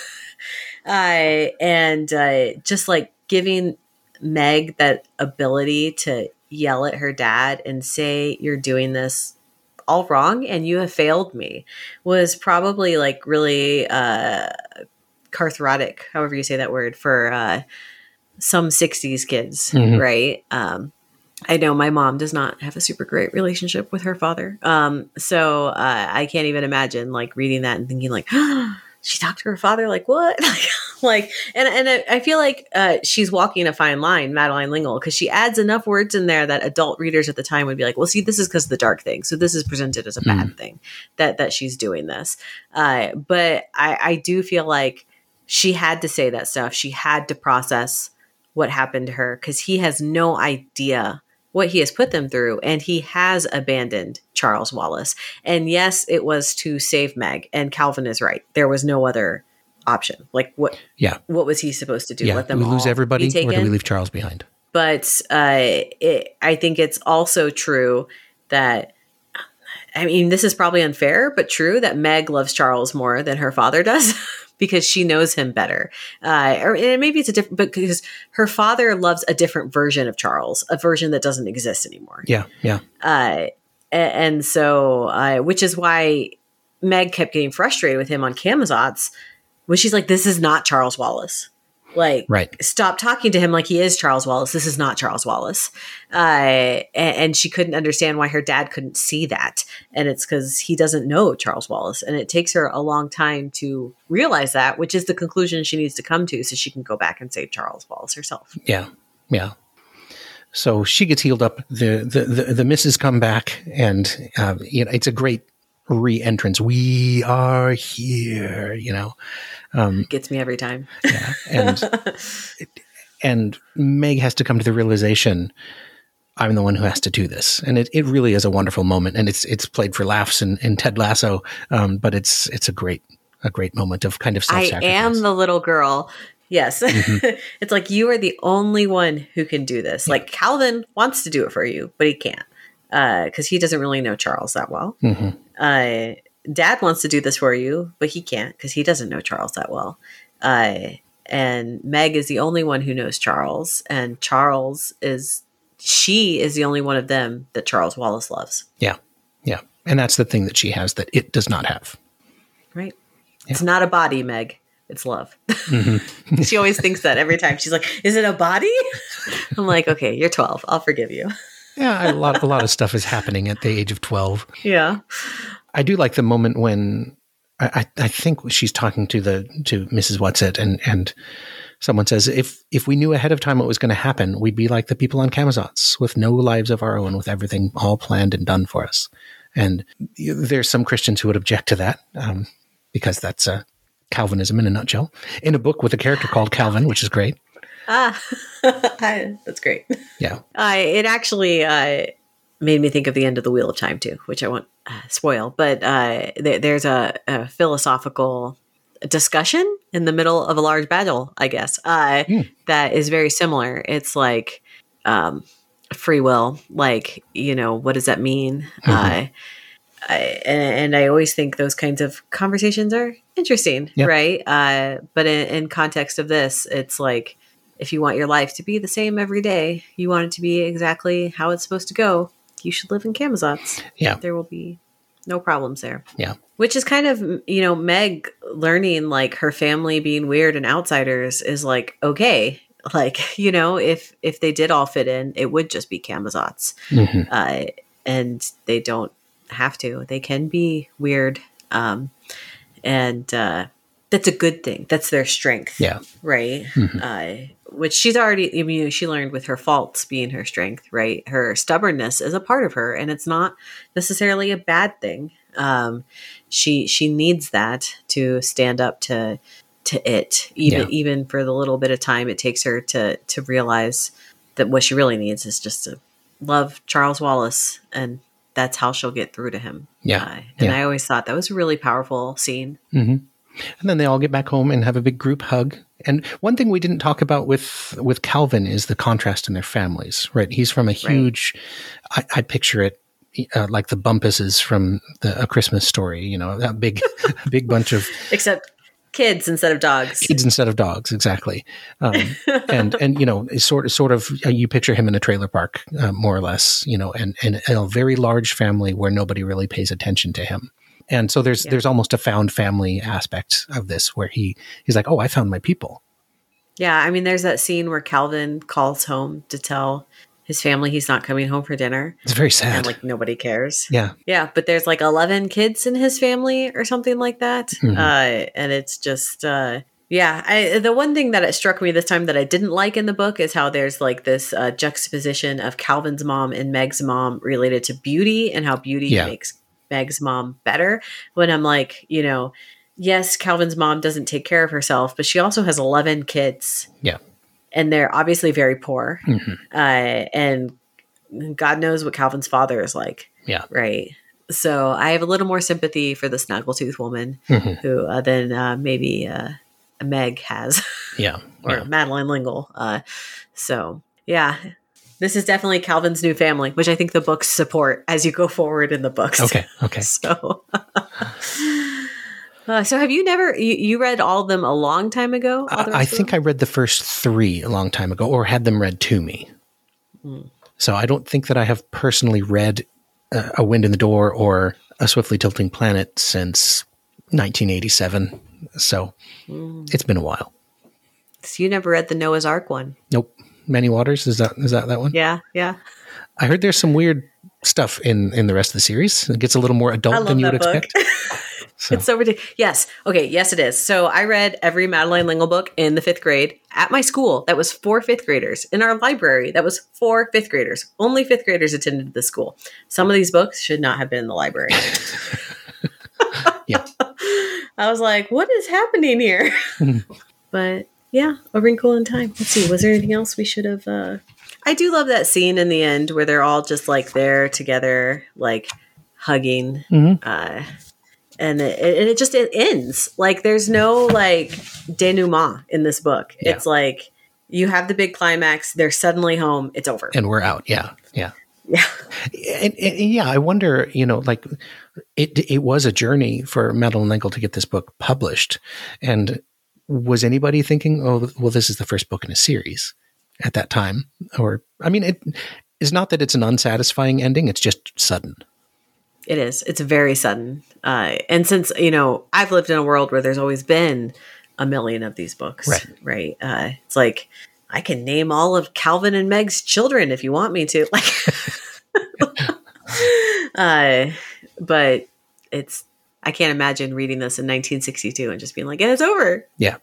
uh, and uh, just like giving Meg that ability to yell at her dad and say, you're doing this all wrong and you have failed me was probably like really uh, cathartic, however you say that word, for uh, some sixties kids, mm-hmm. right? Um, I know my mom does not have a super great relationship with her father. Um, so uh, I can't even imagine like reading that and thinking like, oh, she talked to her father? Like what? like, and, and I feel like uh, she's walking a fine line, Madeleine L'Engle, because she adds enough words in there that adult readers at the time would be like, well, see, this is because of the dark thing. So this is presented as a bad mm. thing that, that she's doing this. Uh, but I, I do feel like she had to say that stuff. She had to process what happened to her because he has no idea what he has put them through. And he has abandoned Charles Wallace. And yes, it was to save Meg. And Calvin is right. There was no other option. Like what, yeah. what was he supposed to do? Yeah. Let them do we lose all everybody be taken? Or do we leave Charles behind? But uh, it, I think it's also true that, I mean, this is probably unfair, but true that Meg loves Charles more than her father does. Because she knows him better. Uh, or and maybe it's a different, but because her father loves a different version of Charles, a version that doesn't exist anymore. Yeah, yeah. Uh, and, and so, uh, which is why Meg kept getting frustrated with him on Camazotz, when she's like, this is not Charles Wallace. Like, right. Stop talking to him like he is Charles Wallace. This is not Charles Wallace. Uh, and, and she couldn't understand why her dad couldn't see that. And it's because he doesn't know Charles Wallace. And it takes her a long time to realize that, which is the conclusion she needs to come to so she can go back and save Charles Wallace herself. Yeah. Yeah. So she gets healed up. The, the, the, the missus come back and, uh, you know, it's a great re-entrance. We are here, you know. Um, Gets me every time. Yeah, and and Meg has to come to the realization, I'm the one who has to do this, and it, it really is a wonderful moment, and it's it's played for laughs in, in Ted Lasso, um, but it's it's a great a great moment of kind of self-sacrifice. I am the little girl. Yes, mm-hmm. It's like you are the only one who can do this. Yeah. Like Calvin wants to do it for you, but he can't because uh, he doesn't really know Charles that well. Mm-hmm. Uh, Dad wants to do this for you, but he can't because he doesn't know Charles that well. Uh, and Meg is the only one who knows Charles, and Charles is, she is the only one of them that Charles Wallace loves. Yeah. Yeah. And that's the thing that she has that it does not have. Right. Yeah. It's not a body, Meg. It's love. Mm-hmm. She always thinks that every time. She's like, is it a body? I'm like, okay, you're twelve. I'll forgive you. Yeah. A lot, a lot of stuff is happening at the age of twelve. Yeah. I do like the moment when I, I think she's talking to the to Missus Whatsit and and someone says, if if we knew ahead of time what was going to happen, we'd be like the people on Camazotz with no lives of our own, with everything all planned and done for us. And there's some Christians who would object to that um, because that's uh, Calvinism in a nutshell. In a book with a character called Calvin, which is great. Ah, that's great. Yeah, uh, it actually. Uh, made me think of the end of the Wheel of Time too, which I won't uh, spoil, but uh, th- there's a, a philosophical discussion in the middle of a large battle, I guess, uh, mm. that is very similar. It's like um, free will, like, you know, what does that mean? Mm-hmm. Uh, I, and, and I always think those kinds of conversations are interesting, yep. right? Uh, but in, in context of this, it's like, if you want your life to be the same every day, you want it to be exactly how it's supposed to go, you should live in Camazotz. Yeah. There will be no problems there. Yeah. Which is kind of, you know, Meg learning like her family being weird and outsiders is like, okay, like, you know, if, if they did all fit in, it would just be Camazotz. Mm-hmm. Uh, and they don't have to, they can be weird. Um, and, uh, that's a good thing. That's their strength. Yeah. Right. Mm-hmm. Uh, which she's already, I mean, she learned with her faults being her strength, right? Her stubbornness is a part of her, and it's not necessarily a bad thing. Um, she, she needs that to stand up to, to it, even, yeah. even for the little bit of time it takes her to, to realize that what she really needs is just to love Charles Wallace, and that's how she'll get through to him. Yeah. Uh, and yeah. I always thought that was a really powerful scene. Mm-hmm. And then they all get back home and have a big group hug. And one thing we didn't talk about with, with Calvin is the contrast in their families, right? He's from a huge, right. I, I picture it uh, like the Bumpuses from the A Christmas Story, you know, that big, big bunch of... Except kids instead of dogs. Kids instead of dogs, exactly. Um, and, and, you know, sort of, sort of, uh, you picture him in a trailer park, uh, more or less, you know, and, and a very large family where nobody really pays attention to him. And so there's yeah. there's almost a found family aspect of this where he he's like, oh, I found my people. Yeah, I mean, there's that scene where Calvin calls home to tell his family he's not coming home for dinner. It's very sad. And like nobody cares. Yeah. Yeah, but there's like eleven kids in his family or something like that. Mm-hmm. Uh, and it's just, uh, yeah. I, the one thing that it struck me this time that I didn't like in the book is how there's like this uh, juxtaposition of Calvin's mom and Meg's mom related to beauty and how beauty yeah. makes Meg's mom better, when I'm like, you know, yes, Calvin's mom doesn't take care of herself, but she also has eleven kids. Yeah. And they're obviously very poor. Mm-hmm. Uh, and God knows what Calvin's father is like. Yeah. Right. So I have a little more sympathy for the Snaggletooth woman mm-hmm. who uh, than uh, maybe uh, Meg has. Yeah. or yeah. Madeleine L'Engle. Uh, so, yeah. This is definitely Calvin's new family, which I think the books support as you go forward in the books. Okay. Okay. So, uh, so have you never, you, you read all of them a long time ago? Uh, I think I read the first three a long time ago or had them read to me. Mm. So I don't think that I have personally read uh, A Wind in the Door or A Swiftly Tilting Planet since nineteen eighty-seven. So mm. it's been a while. So you never read the Noah's Ark one? Nope. Many Waters, is that is that that one? Yeah, yeah. I heard there's some weird stuff in, in the rest of the series. It gets a little more adult than you would book. expect. So. It's so ridiculous. Yes. Okay. Yes, it is. So I read every Madeleine L'Engle book in the fifth grade at my school. That was for fifth graders. In our library, that was for fifth graders. Only fifth graders attended the school. Some of these books should not have been in the library. Yeah. I was like, what is happening here? But yeah, A Wrinkle in Time. Let's see. Was there anything else we should have? Uh... I do love that scene in the end where they're all just like there together, like hugging. Mm-hmm. Uh, and it, it, it just it ends. Like there's no like denouement in this book. Yeah. It's like you have the big climax. They're suddenly home. It's over. And we're out. Yeah. Yeah. Yeah. And, and, yeah. I wonder, you know, like it, it was a journey for Madeleine L'Engle to get this book published. And was anybody thinking, oh, well, this is the first book in a series at that time? Or, I mean, it is not that it's an unsatisfying ending. It's just sudden. It is. It's very sudden. Uh, and since, you know, I've lived in a world where there's always been a million of these books, right? Right. Uh, it's like, I can name all of Calvin and Meg's children if you want me to. Like, uh, but it's, I can't imagine reading this in nineteen sixty-two and just being like, and it's over. Yeah.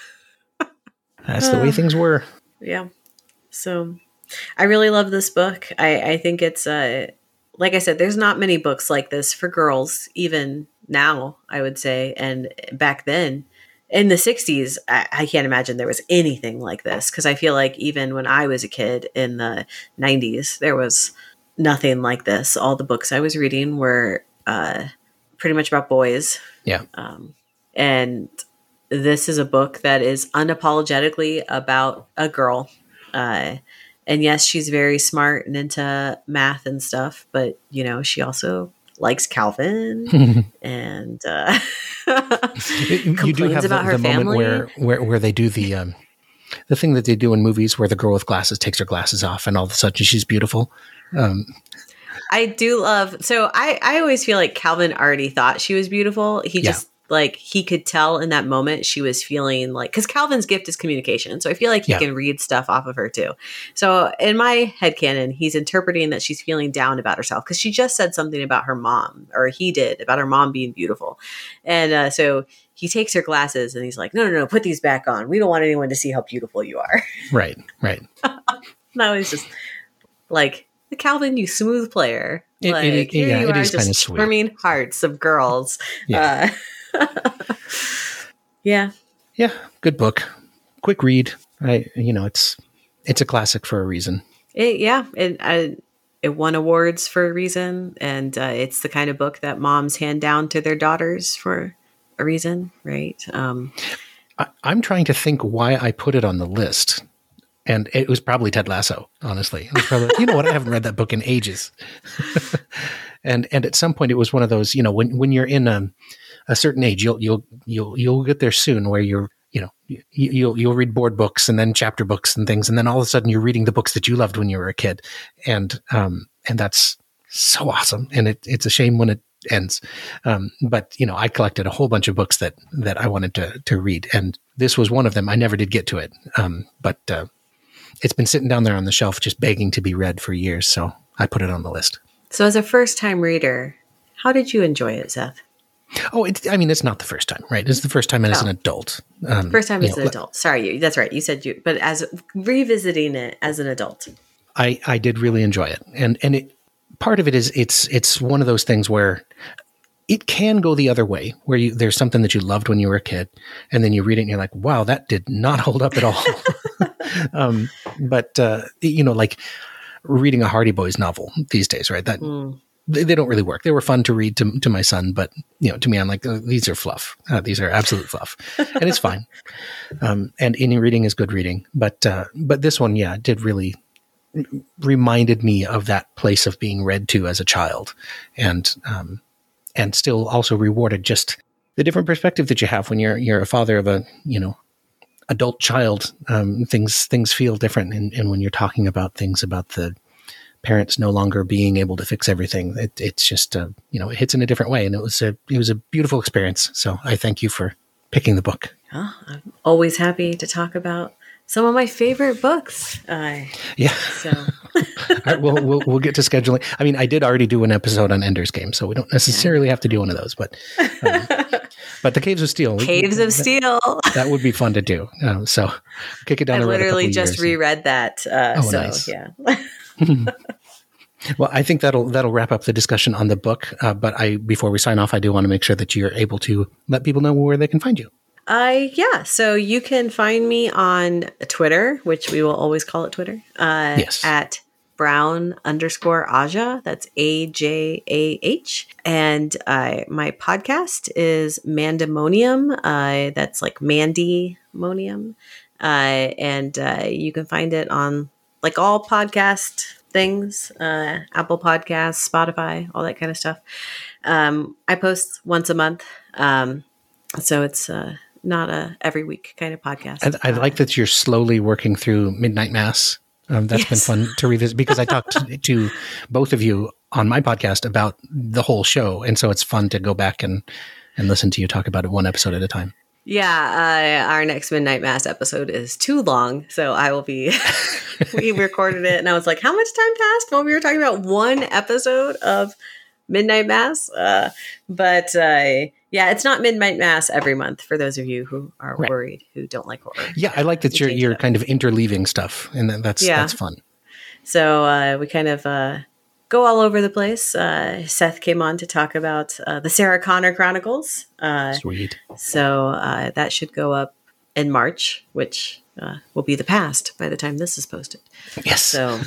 That's the way things were. Yeah. So I really love this book. I, I think it's, uh, like I said, there's not many books like this for girls, even now, I would say. And back then in the sixties, I, I can't imagine there was anything like this. Cause I feel like even when I was a kid in the nineties, there was nothing like this. All the books I was reading were, uh, pretty much about boys. Yeah. Um, and this is a book that is unapologetically about a girl. Uh, and yes, she's very smart and into math and stuff, but you know, she also likes Calvin and, uh, you do have the, the moment where, where, where they do the, um, the thing that they do in movies where the girl with glasses takes her glasses off and all of a sudden she's beautiful. Um, I do love, so I, I always feel like Calvin already thought she was beautiful. He yeah. just like, he could tell in that moment she was feeling like, cause Calvin's gift is communication. So I feel like he yeah. can read stuff off of her too. So in my headcanon, he's interpreting that she's feeling down about herself cause she just said something about her mom, or he did, about her mom being beautiful. And uh, so he takes her glasses and he's like, no, no, no, put these back on. We don't want anyone to see how beautiful you are. Right. Right. No, it's just like, Calvin, you smooth player. It, like, it, here yeah, you it are is kind of just sweet. charming hearts of girls. Yeah. Uh, yeah. Yeah. Good book. Quick read. I, you know, it's, it's a classic for a reason. It, yeah. It, I, it won awards for a reason. And uh, it's the kind of book that moms hand down to their daughters for a reason, right? Um, I, I'm trying to think why I put it on the list. And it was probably Ted Lasso, honestly. It was probably, you know what? I haven't read that book in ages. and and at some point, it was one of those, you know, when, when you're in a, a certain age, you'll you'll you'll you'll get there soon, where you're, you know, you, you'll you'll read board books and then chapter books and things, and then all of a sudden you're reading the books that you loved when you were a kid, and um and that's so awesome. And it it's a shame when it ends. Um, but you know, I collected a whole bunch of books that that I wanted to to read, and this was one of them. I never did get to it, um, but. Uh, It's been sitting down there on the shelf just begging to be read for years, so I put it on the list. So as a first-time reader, how did you enjoy it, Seth? Oh, it's, I mean, it's not the first time, right? It's the first time as oh. an adult. Um, first time as know, an adult. Sorry, you, that's right. You said you, but as revisiting it as an adult. I, I did really enjoy it. And and it part of it is it's it's one of those things where it can go the other way, where you, there's something that you loved when you were a kid, and then you read it and you're like, wow, that did not hold up at all. um, but, uh, you know, like reading a Hardy Boys novel these days, right? That mm. they, they don't really work. They were fun to read to, to my son, but, you know, to me, I'm like, oh, these are fluff. Uh, these are absolute fluff. And it's fine. Um, and any reading is good reading. But, uh, but this one, yeah, did really reminded me of that place of being read to as a child. And, um, and still also rewarded just the different perspective that you have when you're you're a father of a, you know, adult child. Um, things things feel different, and, and when you're talking about things about the parents no longer being able to fix everything, it, it's just uh, you know, it hits in a different way, and it was a it was a beautiful experience. So I thank you for picking the book. Oh, I'm always happy to talk about some of my favorite books. Uh, yeah. So. All right, we'll, we'll we'll get to scheduling. I mean, I did already do an episode on Ender's Game, so we don't necessarily have to do one of those. But um, but the Caves of Steel, Caves we, of that, Steel, that would be fun to do. Um, so kick it down. I the road literally just years reread and, that. Uh, oh, so nice. Yeah. Well, I think that'll that'll wrap up the discussion on the book. Uh, but I before we sign off, I do want to make sure that you're able to let people know where they can find you. Uh, yeah. So you can find me on Twitter, which we will always call it Twitter. Uh, yes. At Brown underscore Aja. That's A J A H. And uh, my podcast is Mandemonium. Uh, that's like Mandemonium. Uh, and uh, you can find it on like all podcast things, uh, Apple Podcasts, Spotify, all that kind of stuff. Um, I post once a month. Um, so it's uh, not a every week kind of podcast. And I like that you're slowly working through Midnight Mass. Um, that's yes. been fun to revisit because I talked to, to both of you on my podcast about the whole show. And so it's fun to go back and, and listen to you talk about it one episode at a time. Yeah. Uh, our next Midnight Mass episode is too long. So I will be, we recorded it and I was like, how much time passed while we were talking about one episode of Midnight Mass? Uh, but uh, yeah, it's not Midnight Mass every month for those of you who are right. worried, who don't like horror. Yeah, I like that we you're you're kind of interleaving stuff, and that's yeah. that's fun. So uh, we kind of uh, go all over the place. Uh, Seth came on to talk about uh, the Sarah Connor Chronicles. Uh, Sweet. So uh, that should go up in March, which uh, will be the past by the time this is posted. Yes. So.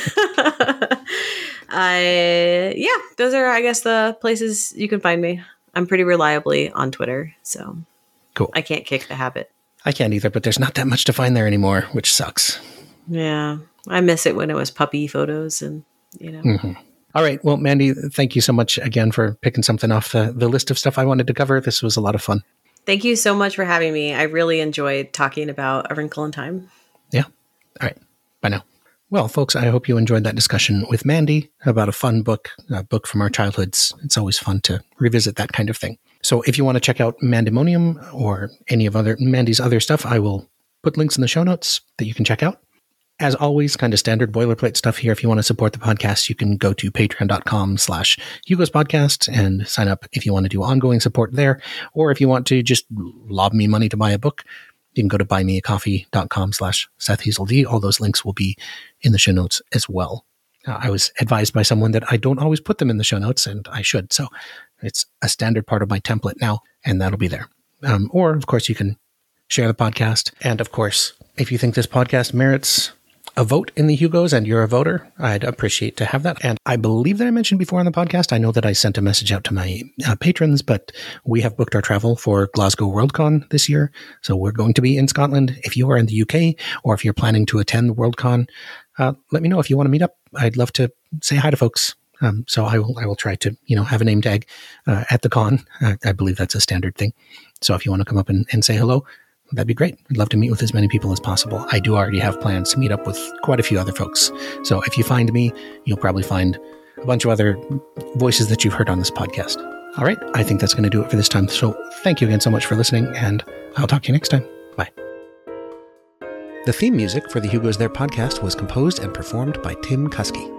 Uh, yeah, those are, I guess, the places you can find me. I'm pretty reliably on Twitter, so cool. I can't kick the habit. I can't either, but there's not that much to find there anymore, which sucks. Yeah, I miss it when it was puppy photos and, you know. Mm-hmm. All right. Well, Mandy, thank you so much again for picking something off the, the list of stuff I wanted to cover. This was a lot of fun. Thank you so much for having me. I really enjoyed talking about A Wrinkle in Time. Yeah. All right. Bye now. Well, folks, I hope you enjoyed that discussion with Mandy about a fun book, a book from our childhoods. It's always fun to revisit that kind of thing. So if you want to check out Mandemonium or any of other Mandy's other stuff, I will put links in the show notes that you can check out. As always, kind of standard boilerplate stuff here. If you want to support the podcast, you can go to patreon.com slash Hugo's podcast and sign up if you want to do ongoing support there. Or if you want to just lob me money to buy a book, you can go to buymeacoffee.com slash Seth Hazeldee. All those links will be in the show notes as well. Uh, I was advised by someone that I don't always put them in the show notes, and I should. So it's a standard part of my template now, and that'll be there. Um, or, of course, you can share the podcast. And, of course, if you think this podcast merits a vote in the Hugos and you're a voter, I'd appreciate to have that. And I believe that I mentioned before on the podcast, I know that I sent a message out to my uh, patrons, but we have booked our travel for Glasgow Worldcon this year. So we're going to be in Scotland. If you are in the U K or if you're planning to attend Worldcon, uh, let me know if you want to meet up. I'd love to say hi to folks. Um, so I will, I will try to, you know, have a name tag uh, at the con. Uh, I believe that's a standard thing. So if you want to come up and, and say hello, that'd be great. I'd love to meet with as many people as possible. I do already have plans to meet up with quite a few other folks. So if you find me, you'll probably find a bunch of other voices that you've heard on this podcast. All right. I think that's going to do it for this time. So thank you again so much for listening, and I'll talk to you next time. Bye. The theme music for the Hugos There podcast was composed and performed by Tim Kuski.